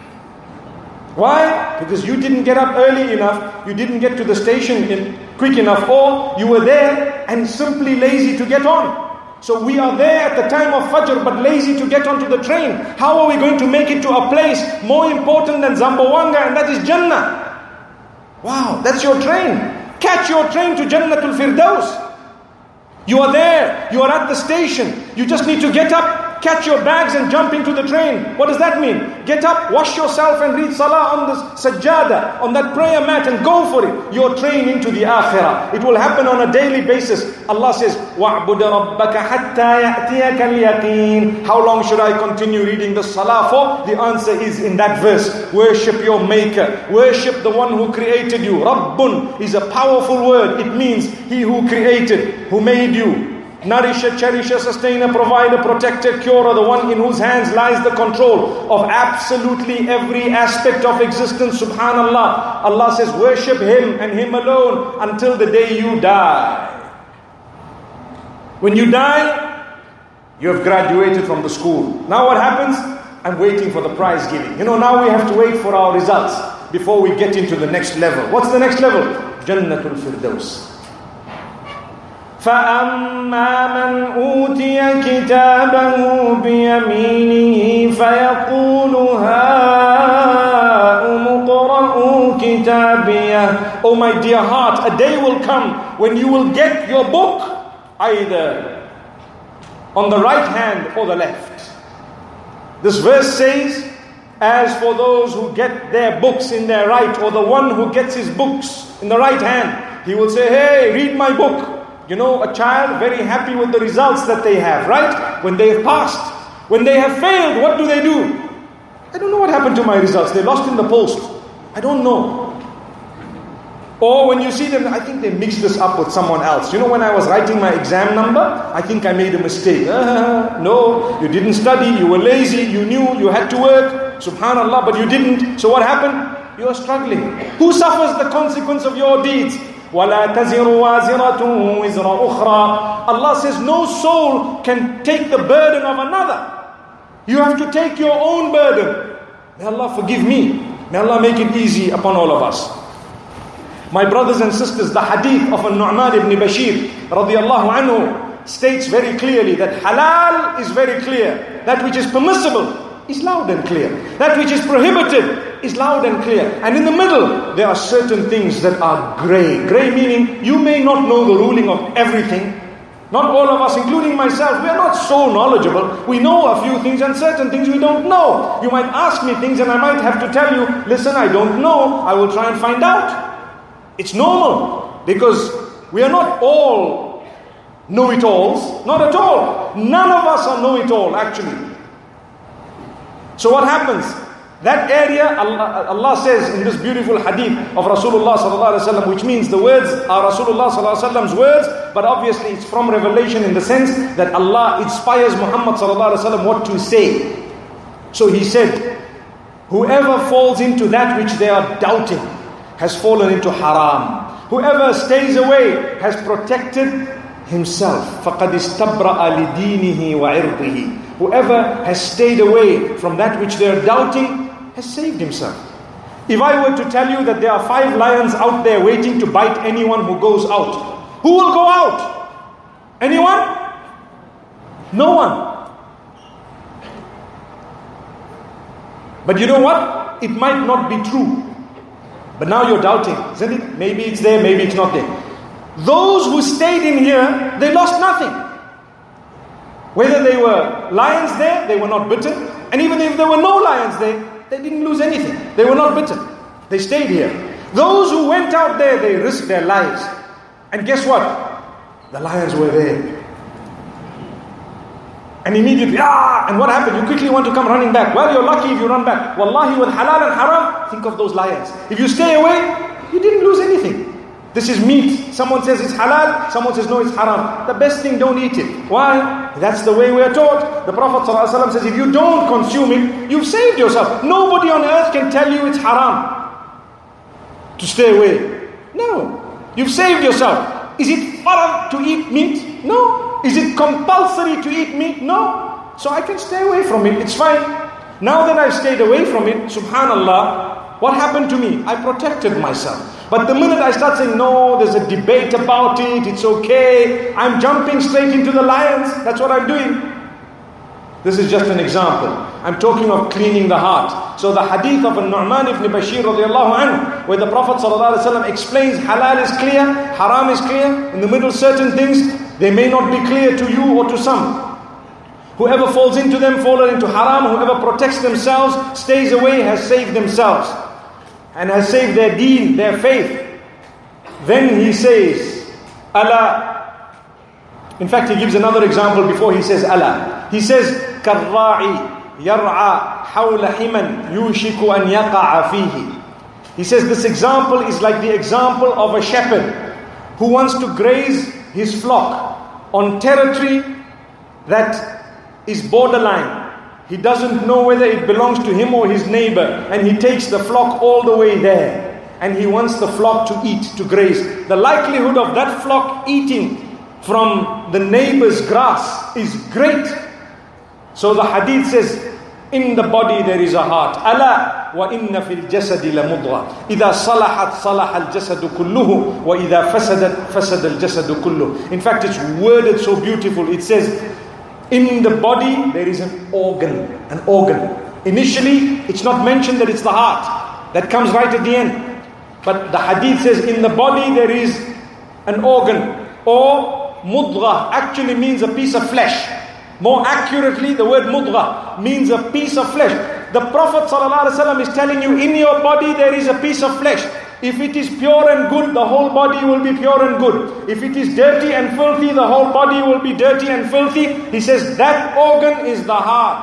Why? Because you didn't get up early enough, you didn't get to the station quick enough, or you were there and simply lazy to get on. So we are there at the time of Fajr but lazy to get onto the train. How are we going to make it to a place more important than Zamboanga, and that is Jannah? Wow, that's your train. Catch your train to Jannatul Firdaus. You are there, you are at the station. You just need to get up, catch your bags and jump into the train. What does that mean? Get up, wash yourself and read salah on the sajjada, on that prayer mat, and go for it. Your train into the akhirah. It will happen on a daily basis. Allah says, وَاعْبُدَ رَبَّكَ حَتَّى يَأْتِيَكَ الْيَقِينَ. How long should I continue reading the salah for? The answer is in that verse. Worship your Maker. Worship the one who created you. Rabbun is a powerful word. It means He who created, who made you. Nourisher, cherisher, sustainer, provider, protector, curer, the one in whose hands lies the control of absolutely every aspect of existence. Subhanallah. Allah says, worship Him and Him alone until the day you die. When you die, you have graduated from the school. Now what happens? I'm waiting for the prize giving. Now we have to wait for our results before we get into the next level. What's the next level? Jannatul Firdaus. فَأَمَّا مَنْ أُوتِيَ كِتَابَهُ بِيَمِينِهِ فَيَقُولُ هَاؤُمُ اقْرَءُوا كِتَابِيَهْ. Oh my dear heart, a day will come when you will get your book either on the right hand or the left. This verse says, as for those who get their books in their right, or the one who gets his books in the right hand, he will say, hey, read my book. A child very happy with the results that they have, right? When they have passed. When they have failed, what do? I don't know what happened to my results. They lost in the post. I don't know. Or when you see them, I think they mixed this up with someone else. When I was writing my exam number, I think I made a mistake. No, you didn't study, you were lazy, you knew you had to work. Subhanallah, but you didn't. So what happened? You are struggling. Who suffers the consequence of your deeds? وَلَا تَزِرُ وَازِرَةٌ وِزْرَ أُخْرَى. Allah says no soul can take the burden of another. You have to take your own burden. May Allah forgive me. May Allah make it easy upon all of us. My brothers and sisters, the hadith of Nu'man ibn Bashir radiyallahu anhu states very clearly that halal is very clear. That which is permissible is loud and clear. That which is prohibited is loud and clear. And in the middle, there are certain things that are grey. Grey meaning you may not know the ruling of everything. Not all of us, including myself, we are not so knowledgeable. We know a few things and certain things we don't know. You might ask me things and I might have to tell you, listen, I don't know. I will try and find out. It's normal because we are not all know-it-alls. Not at all. None of us are know-it-all actually. So what happens? That area, Allah says in this beautiful hadith of Rasulullah sallallahu alaihi wasallam, which means the words are Rasulullah sallallahu alaihi wasallam's words, but obviously it's from revelation in the sense that Allah inspires Muhammad sallallahu alaihi wasallam what to say. So he said, whoever falls into that which they are doubting has fallen into haram. Whoever stays away has protected himself. فَقَدْ اسْتَبْرَأَ لِدِينِهِ وَعِرْضِهِ. Whoever has stayed away from that which they are doubting has saved himself. If I were to tell you that there are 5 lions out there waiting to bite anyone who goes out, who will go out? Anyone? No one. But you know what? It might not be true. But now you're doubting, isn't it? Maybe it's there, maybe it's not there. Those who stayed in here, they lost nothing. Whether they were lions there, they were not bitten. And even if there were no lions there, they didn't lose anything. They were not bitten. They stayed here. Those who went out there, they risked their lives. And guess what? The lions were there. And immediately, and what happened? You quickly want to come running back. Well, you're lucky if you run back. Wallahi, with halal and haram, think of those lions. If you stay away, you didn't lose anything. This is meat. Someone says it's halal, someone says no, it's haram. The best thing, don't eat it. Why? That's the way we are taught. The Prophet ﷺ says, if you don't consume it, you've saved yourself. Nobody on earth can tell you it's haram to stay away. No. You've saved yourself. Is it haram to eat meat? No. Is it compulsory to eat meat? No. So I can stay away from it. It's fine. Now that I've stayed away from it, subhanallah, what happened to me? I protected myself. But the minute I start saying, no, there's a debate about it, it's okay, I'm jumping straight into the lions. That's what I'm doing. This is just an example. I'm talking of cleaning the heart. So the hadith of Nu'man ibn Bashir radiallahu anhu, where the Prophet sallallahu alaihi wasallam explains halal is clear, haram is clear, in the middle certain things, they may not be clear to you or to some. Whoever falls into them, fallen into haram. Whoever protects themselves, stays away, has saved themselves. And has saved their deen, their faith. Then he says, Allah. In fact, he gives another example before he says Allah. He says, كَالرَّاعِ يَرْعَى حَوْلَ حِمًا يُوشِكُ أَنْ يَقَعَ فِيهِ. He says this example is like the example of a shepherd who wants to graze his flock on territory that is borderline. He doesn't know whether it belongs to him or his neighbor, and he takes the flock all the way there, and he wants the flock to eat, to graze. The likelihood of that flock eating from the neighbor's grass is great. So the hadith says, in the body there is a heart. Ala wa inna fil jasadi la mudghah. Idha salahat salaha al jasadu kulluhu wa idha fasadat fasada al jasadu kulluhu. In fact, it's worded so beautiful. It says, in the body there is an organ. An organ. Initially, it's not mentioned that it's the heart. That comes right at the end. But the hadith says, in the body there is an organ. Or mudghah actually means a piece of flesh. More accurately, the word mudghah means a piece of flesh. The Prophet ﷺ is telling you, in your body there is a piece of flesh. If it is pure and good, the whole body will be pure and good. If it is dirty and filthy, the whole body will be dirty and filthy. He says that organ is the heart.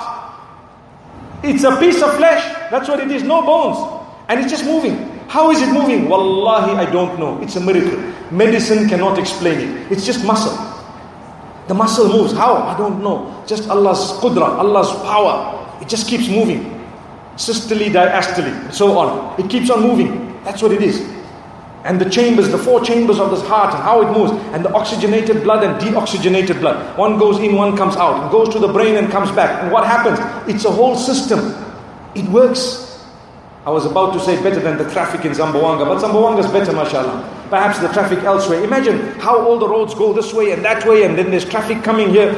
It's a piece of flesh. That's what it is, no bones. And it's just moving. How is it moving? Wallahi, I don't know. It's a miracle. Medicine cannot explain it. It's just muscle. The muscle moves. How? I don't know. Just Allah's qudra, Allah's power. It just keeps moving. Systole, diastole, and so on. It keeps on moving. That's what it is. And the chambers, the 4 chambers of this heart and how it moves. And the oxygenated blood and deoxygenated blood. One goes in, one comes out. It goes to the brain and comes back. And what happens? It's a whole system. It works. I was about to say better than the traffic in Zamboanga. But Zamboanga is better, mashallah. Perhaps the traffic elsewhere. Imagine how all the roads go this way and that way, and then there's traffic coming here.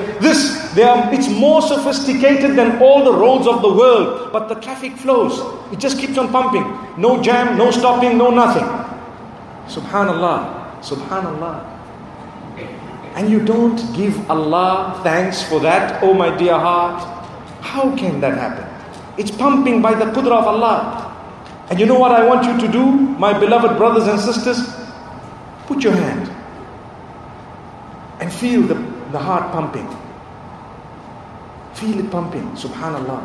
It's more sophisticated than all the roads of the world. But the traffic flows. It just keeps on pumping. No jam, no stopping, no nothing. Subhanallah. Subhanallah. And you don't give Allah thanks for that, oh my dear heart. How can that happen? It's pumping by the qudra of Allah. And you know what I want you to do, my beloved brothers and sisters? Put your hand and feel the heart pumping. Feel it pumping, subhanallah.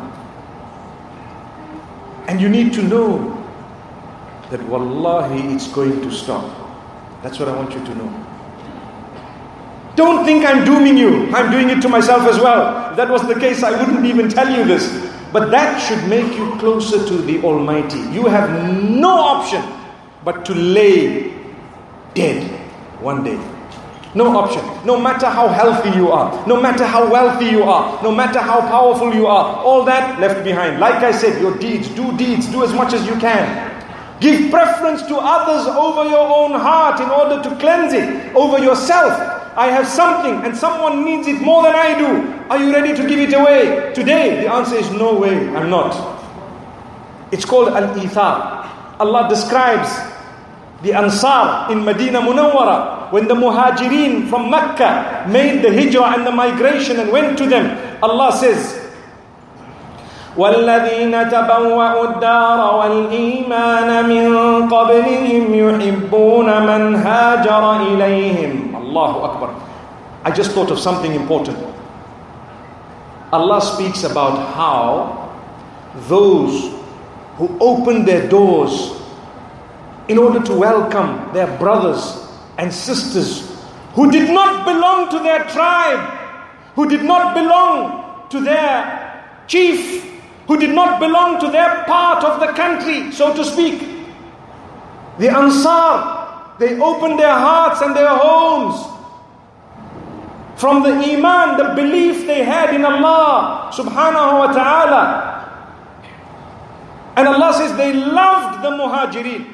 And you need to know that wallahi it's going to stop. That's what I want you to know. Don't think I'm dooming you. I'm doing it to myself as well. If that was the case, I wouldn't even tell you this. But that should make you closer to the Almighty. You have no option but to lay dead one day. No option. No matter how healthy you are, no matter how wealthy you are, no matter how powerful you are, all that left behind. Like I said, your deeds, do as much as you can. Give preference to others over your own heart in order to cleanse it, over yourself. I have something and someone needs it more than I do. Are you ready to give it away today? The answer is no way, I'm not. It's called al-ithar. Allah describes the Ansar in Medina Munawwara when the Muhajirin from Mecca made the hijrah and the migration and went to them. Allah says, وَالَّذِينَ تَبَوَّأُوا الدَّارَ وَالْإِيمَانَ مِنْ قَبْلِهِمْ يُحِبُّونَ مَنْ هَاجَرَ إِلَيْهِمْ. Allahu Akbar. I just thought of something important. Allah speaks about how those who opened their doors in order to welcome their brothers and sisters who did not belong to their tribe, who did not belong to their chief, who did not belong to their part of the country, so to speak. The Ansar, they opened their hearts and their homes from the iman, the belief they had in Allah subhanahu wa ta'ala. And Allah says they loved the Muhajirin.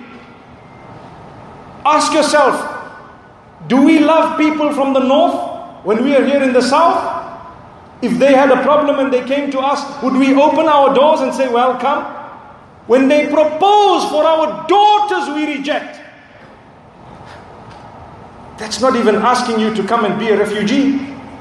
Ask yourself, do we love people from the north when we are here in the south? If they had a problem and they came to us, would we open our doors and say, welcome? When they propose for our daughters, we reject. That's not even asking you to come and be a refugee.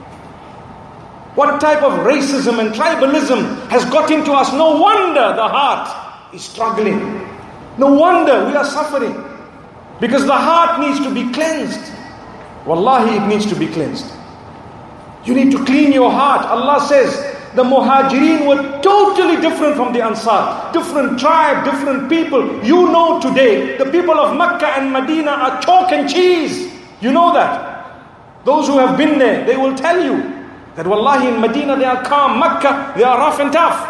What type of racism and tribalism has got into us? No wonder the heart is struggling. No wonder we are suffering. Because the heart needs to be cleansed. Wallahi, it needs to be cleansed. You need to clean your heart. Allah says the Muhajirin were totally different from the Ansar. Different tribe, different people. You know today, the people of Mecca and Medina are chalk and cheese. You know that. Those who have been there, they will tell you that wallahi in Medina they are calm. Mecca, they are rough and tough.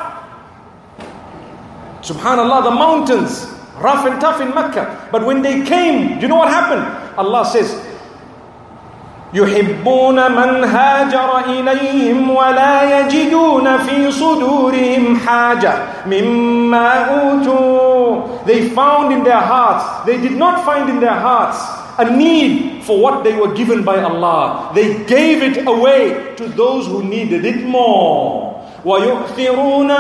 Subhanallah, the mountains, rough and tough in Mecca. But when they came, do you know what happened? Allah says, يُحِبُّونَ مَنْ هَاجَرَ إِلَيْهِمْ وَلَا يَجِدُونَ فِي صُدُورِهِمْ حَاجَةً مِمَّا أُوتُوا. They found in their hearts, they did not find in their hearts a need for what they were given by Allah. They gave it away to those who needed it more. وَيُؤْثِرُونَ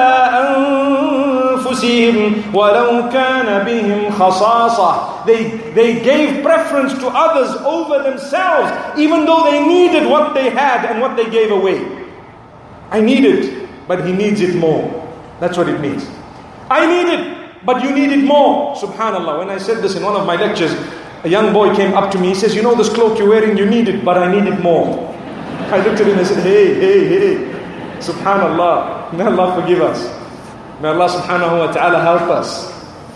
عَلَىٰ أَنفُسِهِمْ وَلَوْ كَانَ بِهِمْ خَصَاصَةٌ. They gave preference to others over themselves, even though they needed what they had and what they gave away. I need it, but he needs it more. That's what it means. I need it, but you need it more. Subhanallah, when I said this in one of my lectures, a young boy came up to me, he says, you know this cloak you're wearing, you need it, but I need it more. I looked at him and I said, hey. Subhanallah, may Allah forgive us. May Allah subhanahu wa ta'ala help us.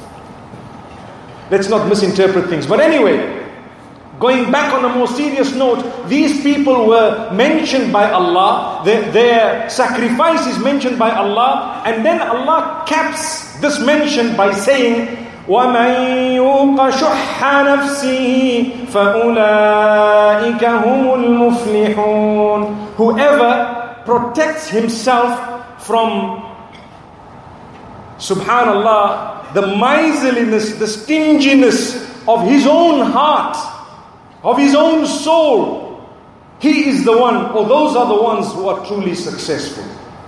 Let's not misinterpret things. But anyway, going back on a more serious note, these people were mentioned by Allah, their sacrifice is mentioned by Allah, and then Allah caps this mention by saying, وَمَنْ يُوقَ شُحَّ نَفْسِهِ فَأُولَٰئِكَ هُمُ الْمُفْلِحُونَ. Whoever protects himself from, subhanallah, the miserliness, the stinginess of his own heart, of his own soul, he is the one, or those are the ones who are truly successful.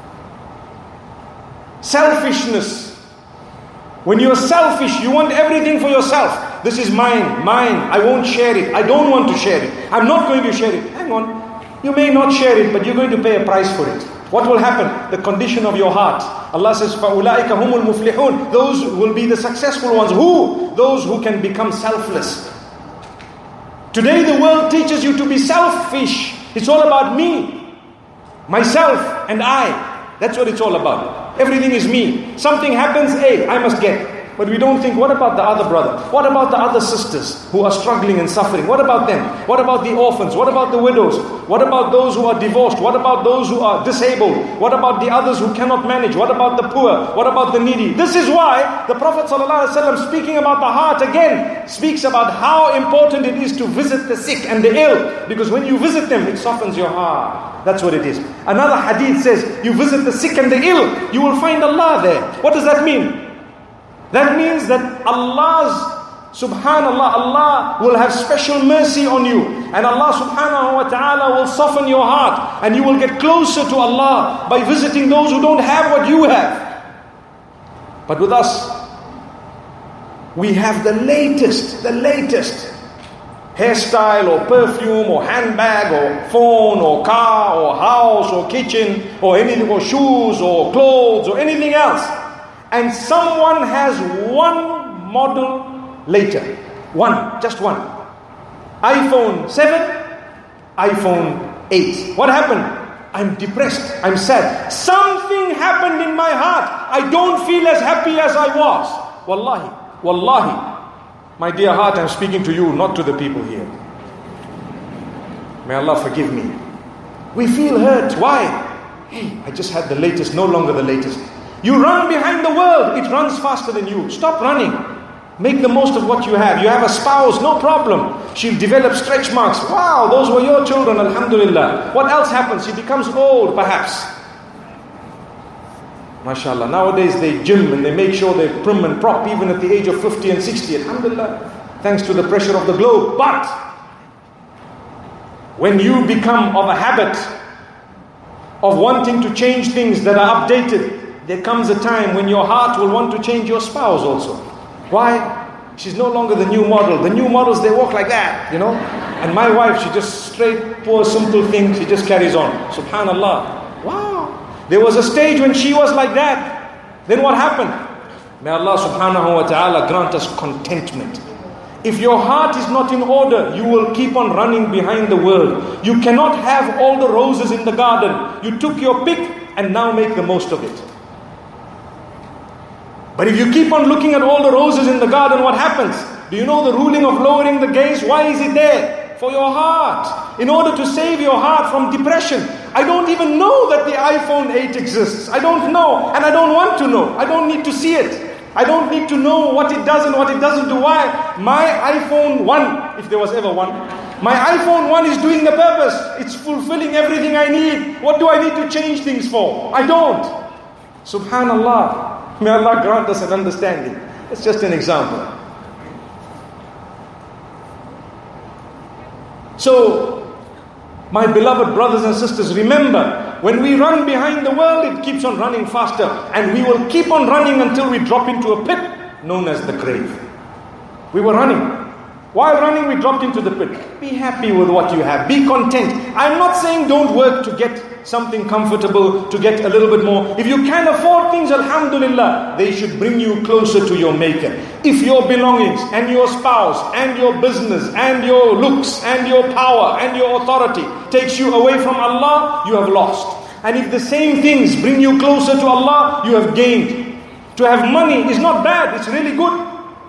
Selfishness. When you're selfish, you want everything for yourself. This is mine, I won't share it. I don't want to share it. I'm not going to share it. Hang on. You may not share it, but you're going to pay a price for it. What will happen? The condition of your heart. Allah says, فَأُولَٰئِكَ هُمُ الْمُفْلِحُونَ. Those will be the successful ones. Who? Those who can become selfless. Today the world teaches you to be selfish. It's all about me, myself and I. That's what it's all about. Everything is me. Something happens, hey, I must get. But we don't think, what about the other brother? What about the other sisters who are struggling and suffering? What about them? What about the orphans? What about the widows? What about those who are divorced? What about those who are disabled? What about the others who cannot manage? What about the poor? What about the needy? This is why the Prophet ﷺ, speaking about the heart again, speaks about how important it is to visit the sick and the ill. Because when you visit them, it softens your heart. That's what it is. Another hadith says, you visit the sick and the ill, you will find Allah there. What does that mean? That means that subhanallah, Allah will have special mercy on you. And Allah subhanahu wa ta'ala will soften your heart. And you will get closer to Allah by visiting those who don't have what you have. But with us, we have the latest hairstyle or perfume or handbag or phone or car or house or kitchen or anything, or shoes or clothes or anything else. And someone has one model later. Just one. iPhone 7, iPhone 8. What happened? I'm depressed. I'm sad. Something happened in my heart. I don't feel as happy as I was. Wallahi. My dear heart, I'm speaking to you, not to the people here. May Allah forgive me. We feel hurt. Why? Hey, I just had the latest, no longer the latest. You run behind the world. It runs faster than you. Stop running. Make the most of what you have. You have a spouse, no problem. She'll develop stretch marks. Wow, those were your children, alhamdulillah. What else happens? She becomes old, perhaps. MashaAllah. Nowadays they gym and they make sure they're prim and prop even at the age of 50 and 60. Alhamdulillah. Thanks to the pressure of the globe. But when you become of a habit of wanting to change things that are updated, there comes a time when your heart will want to change your spouse also. Why? She's no longer the new model. The new models, they walk like that, And my wife, she just straight, poor, simple thing. She just carries on. Subhanallah. Wow. There was a stage when she was like that. Then what happened? May Allah subhanahu wa ta'ala grant us contentment. If your heart is not in order, you will keep on running behind the world. You cannot have all the roses in the garden. You took your pick and now make the most of it. But if you keep on looking at all the roses in the garden, what happens? Do you know the ruling of lowering the gaze? Why is it there? For your heart. In order to save your heart from depression. I don't even know that the iPhone 8 exists. I don't know. And I don't want to know. I don't need to see it. I don't need to know what it does and what it doesn't do. Why? My iPhone 1, if there was ever one, my iPhone 1 is doing the purpose. It's fulfilling everything I need. What do I need to change things for? I don't. Subhanallah. May Allah grant us an understanding. It's just an example. So, my beloved brothers and sisters, remember, when we run behind the world, it keeps on running faster. And we will keep on running until we drop into a pit known as the grave. We were running. While running, we dropped into the pit. Be happy with what you have. Be content. I'm not saying don't work to get something comfortable, to get a little bit more. If you can afford things, alhamdulillah, they should bring you closer to your maker. If your belongings and your spouse and your business and your looks and your power and your authority takes you away from Allah, you have lost. And if the same things bring you closer to Allah, you have gained. To have money is not bad, it's really good.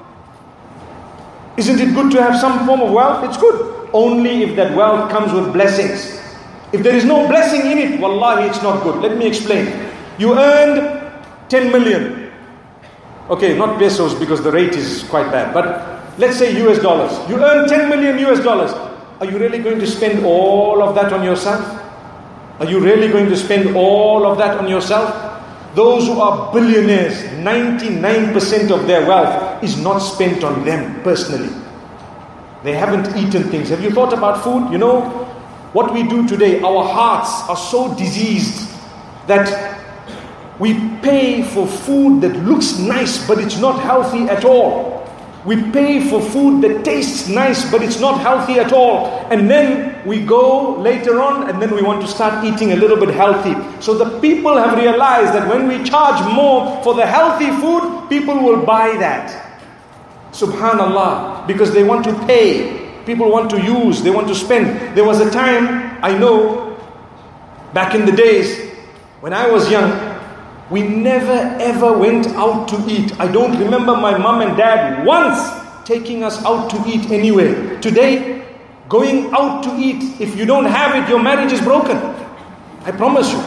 Isn't it good to have some form of wealth? It's good. Only if that wealth comes with blessings. If there is no blessing in it, wallahi, it's not good. Let me explain. You earned 10 million. Okay, not pesos because the rate is quite bad. But let's say US dollars. You earn 10 million US dollars. Are you really going to spend all of that on yourself? Are you really going to spend all of that on yourself? Those who are billionaires, 99% of their wealth is not spent on them personally. They haven't eaten things. Have you thought about food? You know, what we do today, our hearts are so diseased that we pay for food that looks nice, but it's not healthy at all. We pay for food that tastes nice, but it's not healthy at all. And then we go later on, and then we want to start eating a little bit healthy. So the people have realized that when we charge more for the healthy food, people will buy that. Subhanallah. Because they want to pay. People want to use, they want to spend. There was a time, I know, back in the days, when I was young, we never ever went out to eat. I don't remember my mom and dad once taking us out to eat anywhere. Today, going out to eat, if you don't have it, your marriage is broken. I promise you.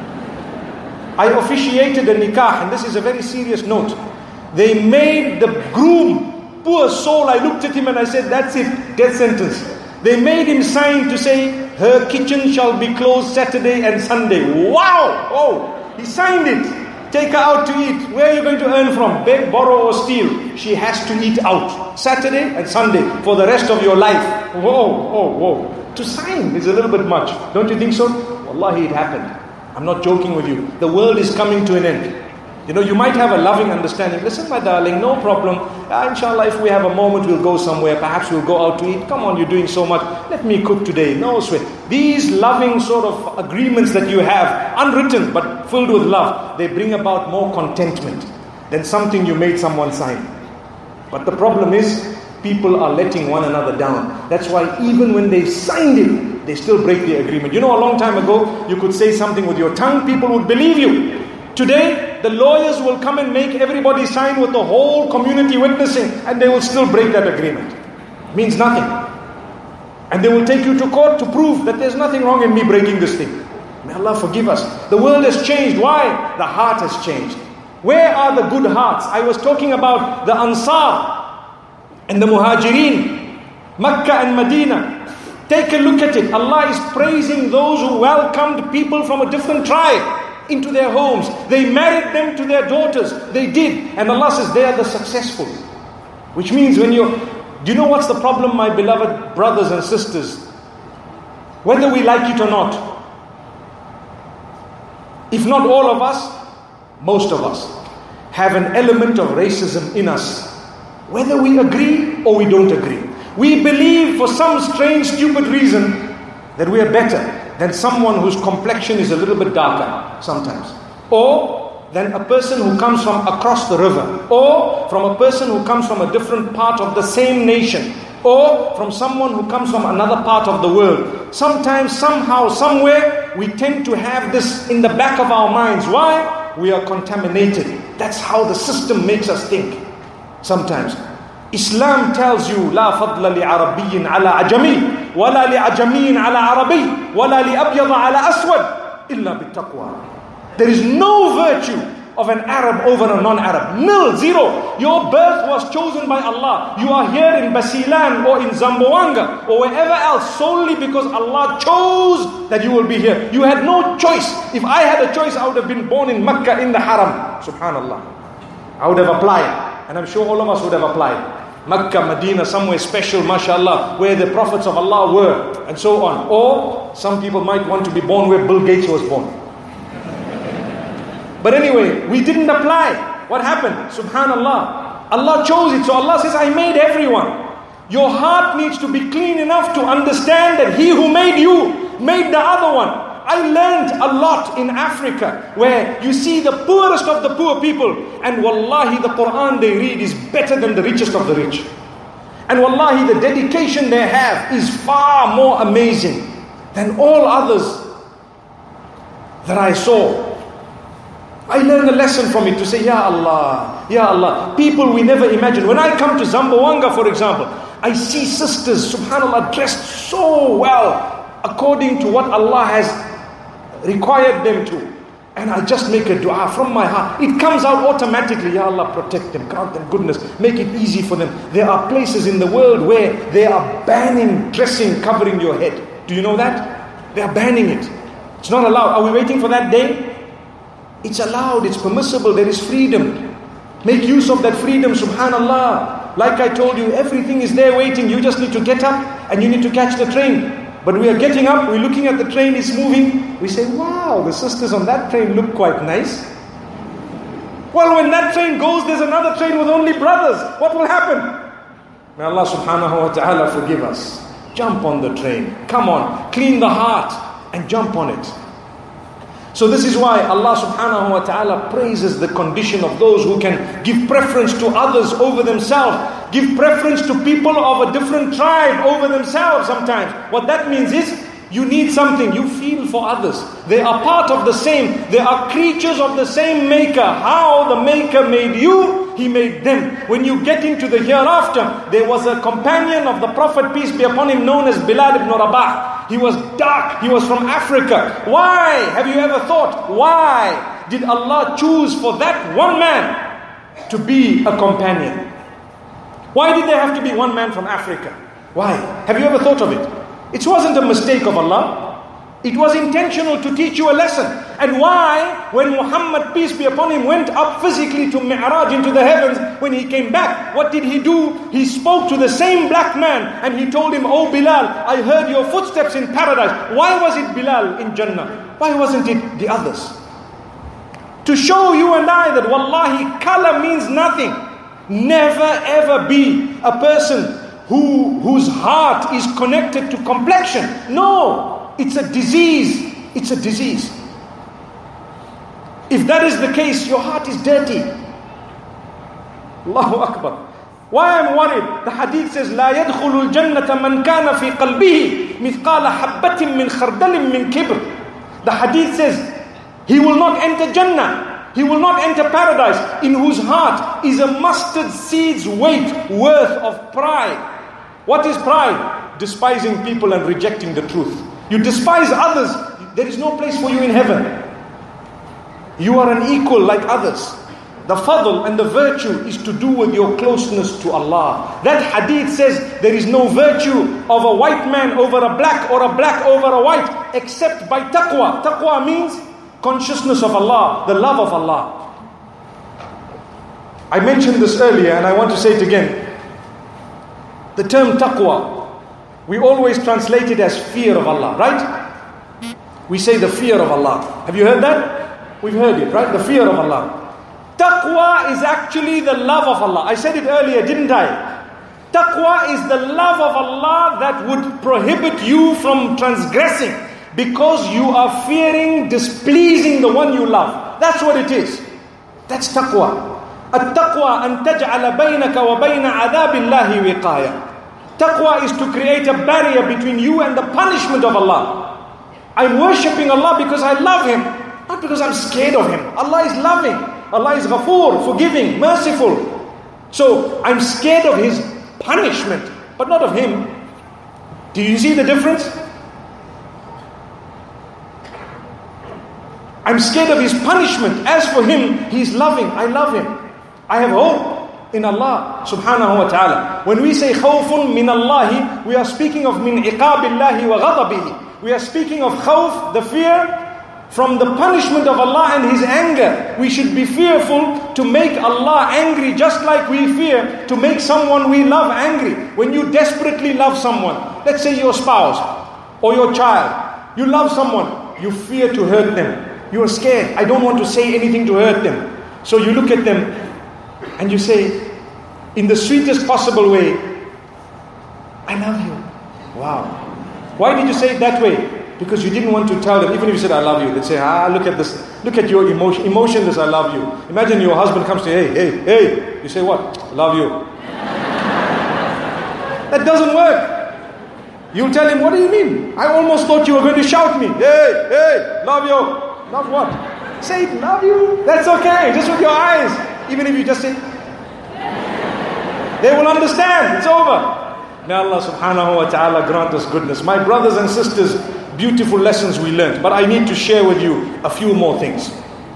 I officiated a nikah, and this is a very serious note. They made the groom, poor soul, I looked at him and I said, that's it, death sentence. They made him sign to say, her kitchen shall be closed Saturday and Sunday. Wow! Oh! He signed it. Take her out to eat. Where are you going to earn from? Beg, borrow or steal? She has to eat out. Saturday and Sunday for the rest of your life. Whoa. To sign is a little bit much. Don't you think so? Wallahi, it happened. I'm not joking with you. The world is coming to an end. You might have a loving understanding. Listen, my darling, no problem. Inshallah, if we have a moment, we'll go somewhere. Perhaps we'll go out to eat. Come on, you're doing so much. Let me cook today. No sweat. These loving sort of agreements that you have, unwritten but filled with love, they bring about more contentment than something you made someone sign. But the problem is, people are letting one another down. That's why even when they signed it, they still break the agreement. A long time ago, you could say something with your tongue, people would believe you. Today, the lawyers will come and make everybody sign with the whole community witnessing, and they will still break that agreement. It means nothing. And they will take you to court to prove that there's nothing wrong in me breaking this thing. May Allah forgive us. The world has changed. Why? The heart has changed. Where are the good hearts? I was talking about the Ansar and the Muhajirin, Makkah and Medina. Take a look at it. Allah is praising those who welcomed people from a different tribe into their homes. They married them to their daughters. They did. And Allah says they are the successful. Which means do you know what's the problem, my beloved brothers and sisters? Whether we like it or not. If not all of us, most of us have an element of racism in us. Whether we agree or we don't agree. We believe for some strange, stupid reason that we are better than someone whose complexion is a little bit darker sometimes. Or than a person who comes from across the river. Or from a person who comes from a different part of the same nation. Or from someone who comes from another part of the world. Sometimes, somehow, somewhere, we tend to have this in the back of our minds. Why? We are contaminated. That's how the system makes us think. Sometimes. Islam tells you, لا فضل لعربي على عجمي ولا لعجمي على عربي ولا لأبيض على أسود إلا بالتقوى. There is no virtue of an Arab over a non-Arab. Nil, zero. Your birth was chosen by Allah. You are here in Basilan or in Zamboanga or wherever else solely because Allah chose that you will be here. You had no choice. If I had a choice, I would have been born in Mecca in the Haram. Subhanallah. I would have applied. And I'm sure all of us would have applied. Makkah, Medina, somewhere special, mashallah, where the prophets of Allah were, and so on. Or some people might want to be born where Bill Gates was born. But anyway, we didn't apply. What happened? Subhanallah. Allah chose it. So Allah says, I made everyone. Your heart needs to be clean enough to understand that He who made you, made the other one. I learned a lot in Africa where you see the poorest of the poor people, and wallahi the Quran they read is better than the richest of the rich. And wallahi the dedication they have is far more amazing than all others that I saw. I learned a lesson from it to say, Ya Allah, people we never imagined. When I come to Zamboanga, for example, I see sisters, subhanallah, dressed so well according to what Allah has required them to. And I just make a dua from my heart. It comes out automatically. Ya Allah, protect them, grant them goodness, make it easy for them. There are places in the world where they are banning dressing covering your head. Do you know that? They are banning it. It's not allowed. Are we waiting for that day? It's allowed, it's permissible, there is freedom. Make use of that freedom, subhanallah. Like I told you, everything is there waiting. You just need to get up and you need to catch the train. But we are getting up, we're looking at the train, it's moving. We say, wow, the sisters on that train look quite nice. Well, when that train goes, there's another train with only brothers. What will happen? May Allah subhanahu wa ta'ala forgive us. Jump on the train. Come on, clean the heart and jump on it. So this is why Allah subhanahu wa ta'ala praises the condition of those who can give preference to others over themselves. Give preference to people of a different tribe over themselves sometimes. What that means is, you need something, you feel for others. They are part of the same. They are creatures of the same maker. How the maker made you, He made them. When you get into the hereafter, there was a companion of the Prophet, peace be upon him, known as Bilal ibn Rabah. He was dark, he was from Africa. Why? Have you ever thought, why did Allah choose for that one man to be a companion? Why did there have to be one man from Africa? Why? Have you ever thought of it? It wasn't a mistake of Allah. It was intentional to teach you a lesson. And why, when Muhammad, peace be upon him, went up physically to Mi'raj into the heavens, when he came back, what did he do? He spoke to the same black man and he told him, "Oh Bilal, I heard your footsteps in paradise." Why was it Bilal in Jannah? Why wasn't it the others? To show you and I that wallahi, color means nothing. Never ever be a person whose heart is connected to complexion. No. It's a disease. It's a disease. If that is the case, your heart is dirty. Allahu Akbar. Why I'm worried? The hadith says, لا يدخل الجنة من كان في قلبه مثقال حبة من خردل من كبر. The hadith says, he will not enter Jannah. He will not enter paradise in whose heart is a mustard seed's weight worth of pride. What is pride? Despising people and rejecting the truth. You despise others, there is no place for you in heaven. You are an equal like others. The fadl and the virtue is to do with your closeness to Allah. That hadith says there is no virtue of a white man over a black or a black over a white except by taqwa. Taqwa means consciousness of Allah, the love of Allah. I mentioned this earlier and I want to say it again. The term taqwa, we always translate it as fear of Allah, right? We say the fear of Allah. Have you heard that? We've heard it, right? The fear of Allah. Taqwa is actually the love of Allah. I said it earlier, didn't I? Taqwa is the love of Allah that would prohibit you from transgressing because you are fearing displeasing the one you love. That's what it is. That's taqwa. At-taqwa an taj'ala baynaka wa bayna adhabillahi wiqaya. Taqwa is to create a barrier between you and the punishment of Allah. I'm worshipping Allah because I love Him, not because I'm scared of Him. Allah is loving. Allah is ghafoor, forgiving, merciful. So I'm scared of His punishment, but not of Him. Do you see the difference? I'm scared of His punishment. As for Him, He is loving. I love Him. I have hope in Allah subhanahu wa ta'ala. When we say khawfun min Allahi, we are speaking of min iqabillahi wa ghadabihi. We are speaking of khawf, the fear from the punishment of Allah and His anger. We should be fearful to make Allah angry just like we fear to make someone we love angry. When you desperately love someone, let's say your spouse or your child, you love someone, you fear to hurt them. You are scared. I don't want to say anything to hurt them. So you look at them and you say, in the sweetest possible way, I love you. Wow. Why did you say it that way? Because you didn't want to tell them. Even if you said, I love you, they'd say, look at this. Look at your emotion. Emotionless, I love you. Imagine your husband comes to you, hey. You say what? Love you. That doesn't work. You tell him, what do you mean? I almost thought you were going to shout me. Hey, love you. Love what? Say it, love you. That's okay. Just with your eyes. Even if you just say, they will understand. It's over. May Allah subhanahu wa ta'ala grant us goodness. My brothers and sisters, beautiful lessons we learned. But I need to share with you a few more things.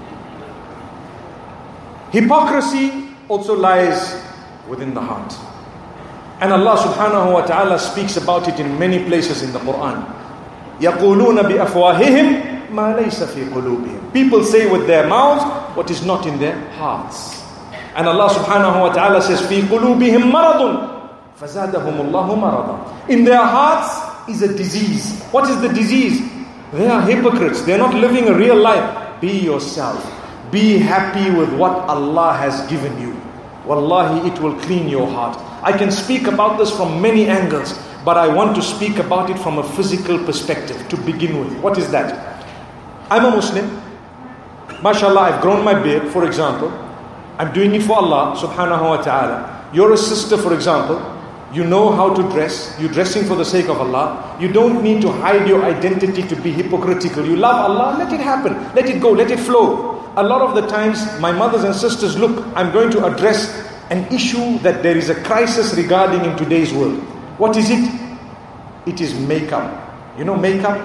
Hypocrisy also lies within the heart. And Allah subhanahu wa ta'ala speaks about it in many places in the Quran. يَقُولُونَ بِأَفْوَاهِهِمْ مَا لَيْسَ فِي قُلُوبِهِمْ. People say with their mouths what is not in their hearts. And Allah subhanahu wa ta'ala says, فِي قُلُوبِهِمْ مَرَضٌ فَزَادَهُمُ اللَّهُ مَرَضًا. In their hearts is a disease. What is the disease? They are hypocrites. They are not living a real life. Be yourself. Be happy with what Allah has given you. Wallahi, it will clean your heart. I can speak about this from many angles, but I want to speak about it from a physical perspective to begin with. What is that? I'm a Muslim. MashaAllah, I've grown my beard, for example. I'm doing it for Allah subhanahu wa ta'ala. You're a sister, for example. You know how to dress. You're dressing for the sake of Allah. You don't need to hide your identity to be hypocritical. You love Allah, let it happen. Let it go, let it flow. A lot of the times, my mothers and sisters, look, I'm going to address an issue that there is a crisis regarding in today's world. What is it? It is makeup. You know makeup?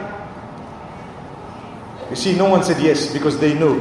You see, no one said yes because they know.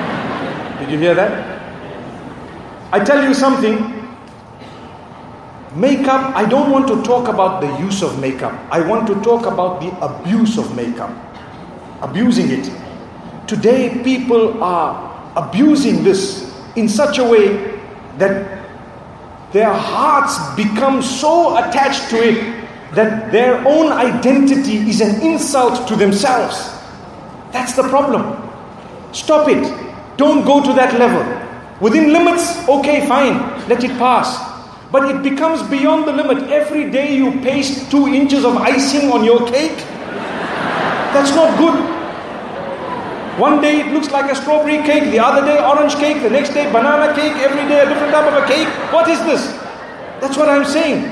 Did you hear that? I tell you something. Makeup, I don't want to talk about the use of makeup. I want to talk about the abuse of makeup. Abusing it. Today people are abusing this in such a way that their hearts become so attached to it that their own identity is an insult to themselves. That's the problem. Stop it. Don't go to that level. Within limits, okay, fine, let it pass. But it becomes beyond the limit. Every day you paste 2 inches of icing on your cake. That's not good. One day it looks like a strawberry cake, the other day orange cake, the next day banana cake, every day a different type of a cake. What is this? That's what I'm saying.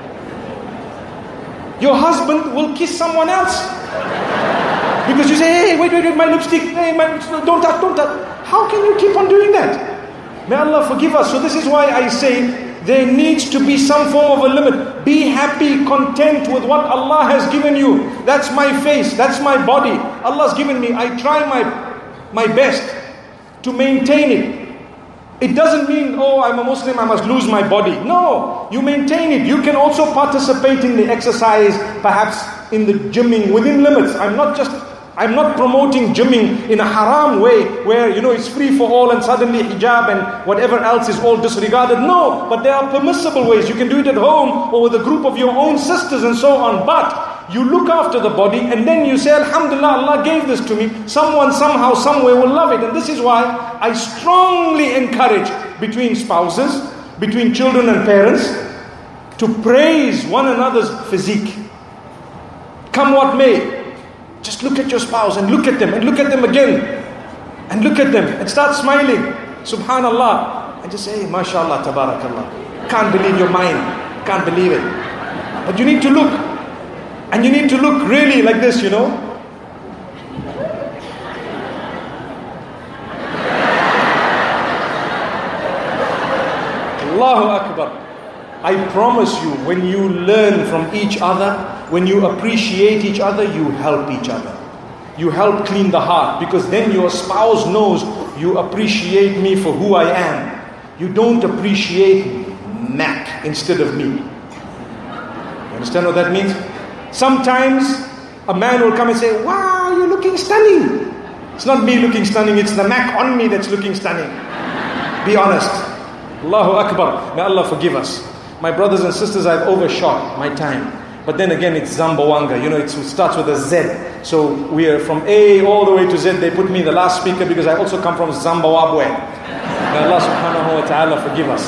Your husband will kiss someone else. Because you say, hey, wait, my lipstick, hey, don't touch. How can you keep on doing that? May Allah forgive us. So this is why I say, there needs to be some form of a limit. Be happy, content with what Allah has given you. That's my face, that's my body. Allah's given me. I try my best to maintain it. It doesn't mean, oh, I'm a Muslim, I must lose my body. No, you maintain it. You can also participate in the exercise, perhaps in the gymming within limits. I'm not promoting gymming in a haram way where, it's free for all and suddenly hijab and whatever else is all disregarded. No, but there are permissible ways. You can do it at home or with a group of your own sisters and so on. But you look after the body and then you say, Alhamdulillah, Allah gave this to me. Someone, somehow, somewhere will love it. And this is why I strongly encourage between spouses, between children and parents, to praise one another's physique. Come what may. Just look at your spouse and look at them and look at them again and look at them and start smiling. Subhanallah. And just say, MashaAllah, Tabarakallah. Can't believe your mind. Can't believe it. But you need to look. And you need to look really like this, Allahu Akbar. I promise you, when you learn from each other, when you appreciate each other, you help each other. You help clean the heart, because then your spouse knows you appreciate me for who I am. You don't appreciate Mac instead of me. You understand what that means? Sometimes a man will come and say, wow, you're looking stunning. It's not me looking stunning, it's the Mac on me that's looking stunning. Be honest. Allahu Akbar. May Allah forgive us. My brothers and sisters, I've overshot my time. But then again, it's Zambawanga. It starts with a Z. So we are from A all the way to Z. They put me the last speaker because I also come from Zimbabwe. May Allah subhanahu wa ta'ala forgive us.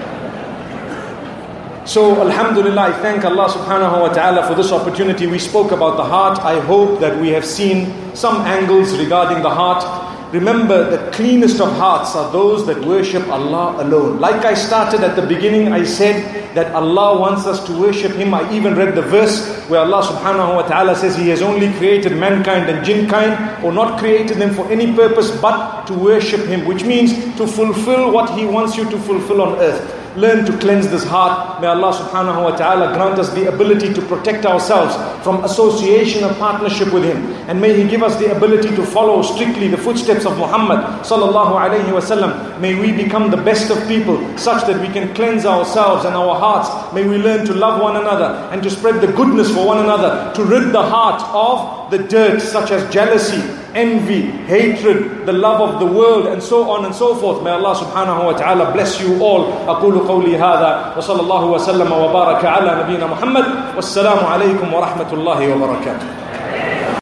So Alhamdulillah, I thank Allah subhanahu wa ta'ala for this opportunity. We spoke about the heart. I hope that we have seen some angles regarding the heart. Remember, the cleanest of hearts are those that worship Allah alone. Like I started at the beginning, I said that Allah wants us to worship Him. I even read the verse where Allah subhanahu wa ta'ala says He has only created mankind and jinn kind, or not created them for any purpose but to worship Him, which means to fulfill what He wants you to fulfill on earth. Learn to cleanse this heart. May Allah subhanahu wa ta'ala grant us the ability to protect ourselves from association and partnership with Him. And may He give us the ability to follow strictly the footsteps of Muhammad sallallahu alayhi wa sallam. May we become the best of people such that we can cleanse ourselves and our hearts. May we learn to love one another and to spread the goodness for one another, to rid the heart of the dirt such as jealousy, envy, hatred, the love of the world, and so on and so forth. May Allah subhanahu wa ta'ala bless you all. أقول قولي هذا وصلى الله وسلم وبارك على نبينا محمد والسلام عليكم ورحمة الله وبركاته.